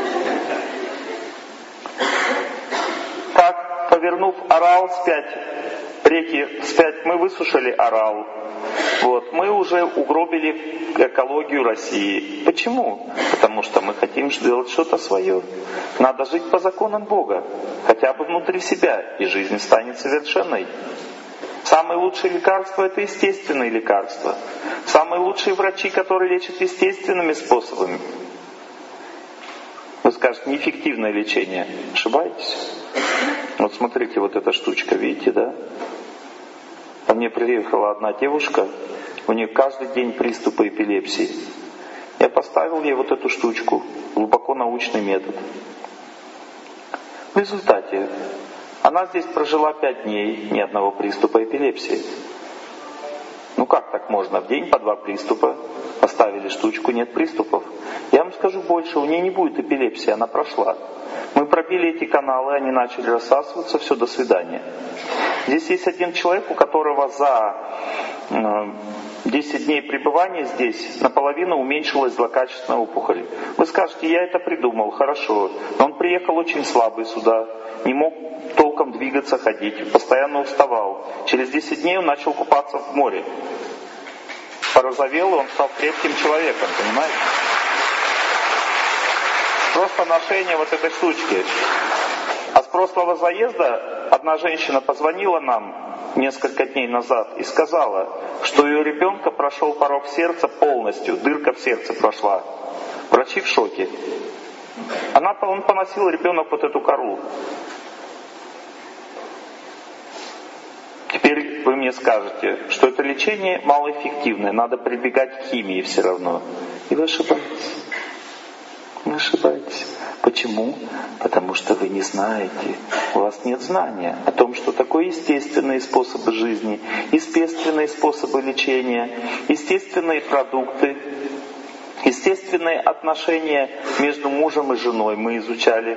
Так, повернув Орал вспять, реки вспять, мы высушили Орал. Вот, мы уже угробили экологию России. Почему? Потому что мы хотим сделать что-то свое. Надо жить по законам Бога, хотя бы внутри себя, и жизнь станет совершенной. Самые лучшие лекарства — это естественные лекарства. Самые лучшие врачи, которые лечат естественными способами. Вы скажете, неэффективное лечение. Ошибаетесь? Вот смотрите, вот эта штучка, видите, да? Ко мне приехала одна девушка, у нее каждый день приступы эпилепсии. Я поставил ей вот эту штучку, глубоко научный метод. В результате она здесь прожила 5 дней, ни одного приступа эпилепсии. Ну как так можно? В день по 2 приступа, поставили штучку, нет приступов. Я вам скажу больше, у нее не будет эпилепсии, она прошла. Мы пробили эти каналы, они начали рассасываться, все, до свидания. Здесь есть один человек, у которого за 10 дней пребывания здесь наполовину уменьшилась злокачественная опухоль. Вы скажете, я это придумал, хорошо. Но он приехал очень слабый сюда, не мог толком двигаться, ходить, постоянно уставал. Через 10 дней он начал купаться в море. Порозовел, и он стал крепким человеком, понимаете? Просто ношение вот этой штучки. А А с прошлого заезда одна женщина позвонила нам несколько дней назад и сказала, что у ее ребенка прошел порог сердца полностью, дырка в сердце прошла. Врачи в шоке. Он поносил ребенок вот эту кору. Теперь вы мне скажете, что это лечение малоэффективное, надо прибегать к химии все равно. И вы ошибаетесь. Вы ошибаетесь. Почему? Потому что вы не знаете, у вас нет знания о том, что такое естественные способы жизни, естественные способы лечения, естественные продукты, естественные отношения между мужем и женой мы изучали.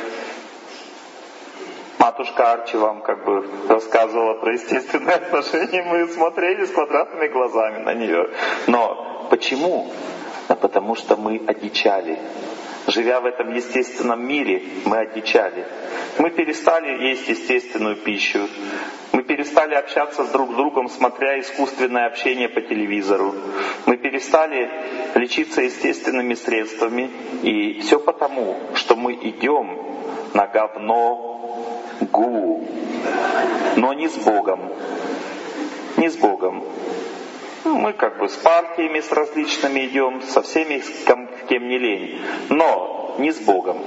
Матушка Арчи вам рассказывала про естественные отношения, мы смотрели с квадратными глазами на нее. Но почему? Потому что мы одичали. Живя в этом естественном мире, мы одичали. Мы перестали есть естественную пищу. Мы перестали общаться друг с другом, смотря искусственное общение по телевизору. Мы перестали лечиться естественными средствами. И все потому, что мы идем на говно-гу. Но не с Богом. Не с Богом. Мы с партиями, с различными идем, со всеми, с кем не лень. Но не с Богом.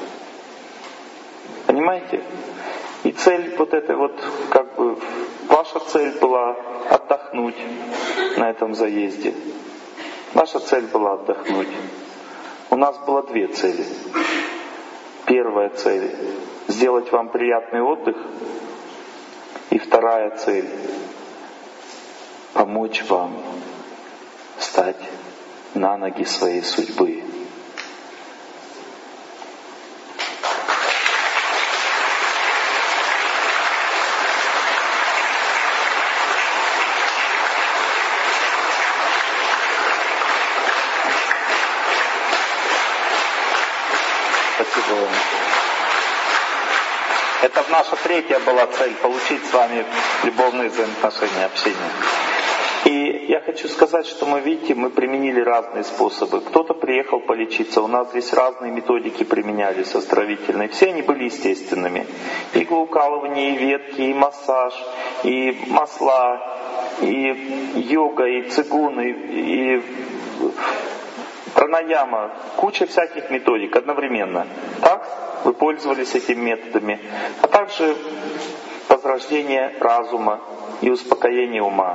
Понимаете? И цель ваша цель была отдохнуть на этом заезде. Ваша цель была отдохнуть. У нас было две цели. Первая цель — сделать вам приятный отдых. И вторая цель — помочь вам встать на ноги своей судьбы. Спасибо вам. Это наша третья была цель — получить с вами любовные взаимоотношения, общение. И я хочу сказать, что мы применили разные способы. Кто-то приехал полечиться, у нас здесь разные методики применялись, оздоровительные. Все они были естественными. И иглоукалывание, и ветки, и массаж, и масла, и йога, и цигун, и пранаяма. Куча всяких методик одновременно. Так? Вы пользовались этими методами. А также возрождение разума и успокоение ума.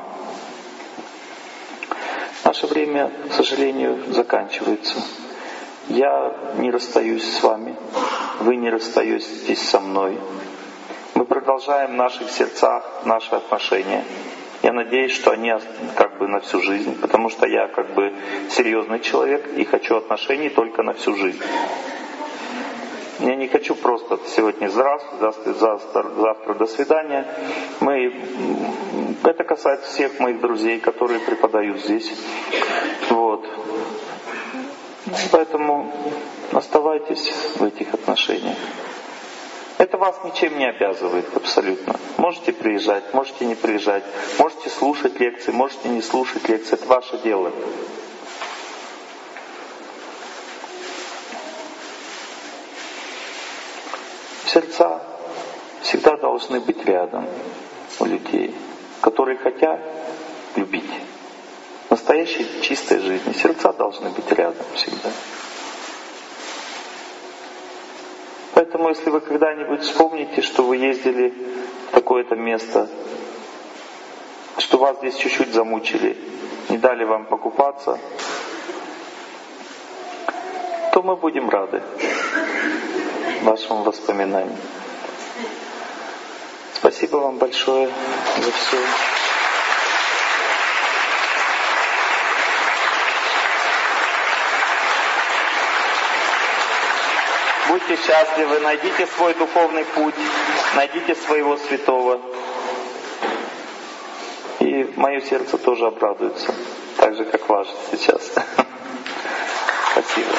Наше время, к сожалению, заканчивается. Я не расстаюсь с вами, вы не расстаетесь со мной. Мы продолжаем в наших сердцах наши отношения. Я надеюсь, что они на всю жизнь, потому что я серьезный человек и хочу отношений только на всю жизнь. Я не хочу просто сегодня здравствуй, завтра до свидания. Это касается всех моих друзей, которые преподают здесь. Поэтому оставайтесь в этих отношениях. Это вас ничем не обязывает абсолютно. Можете приезжать, можете не приезжать, можете слушать лекции, можете не слушать лекции. Это ваше дело. Сердца всегда должны быть рядом у людей, которые хотят любить. В настоящей чистой жизни сердца должны быть рядом всегда. Поэтому, если вы когда-нибудь вспомните, что вы ездили в такое-то место, что вас здесь чуть-чуть замучили, не дали вам покупаться, то мы будем рады вашему воспоминанию. Спасибо вам большое за все. Будьте счастливы, найдите свой духовный путь, найдите своего святого. И мое сердце тоже обрадуется, так же, как ваше сейчас. Спасибо.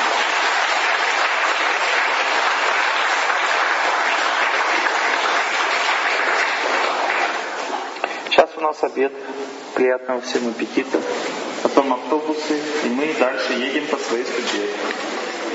Сейчас у нас обед. Приятного всем аппетита. Потом автобусы, и мы дальше едем по своей судьбе.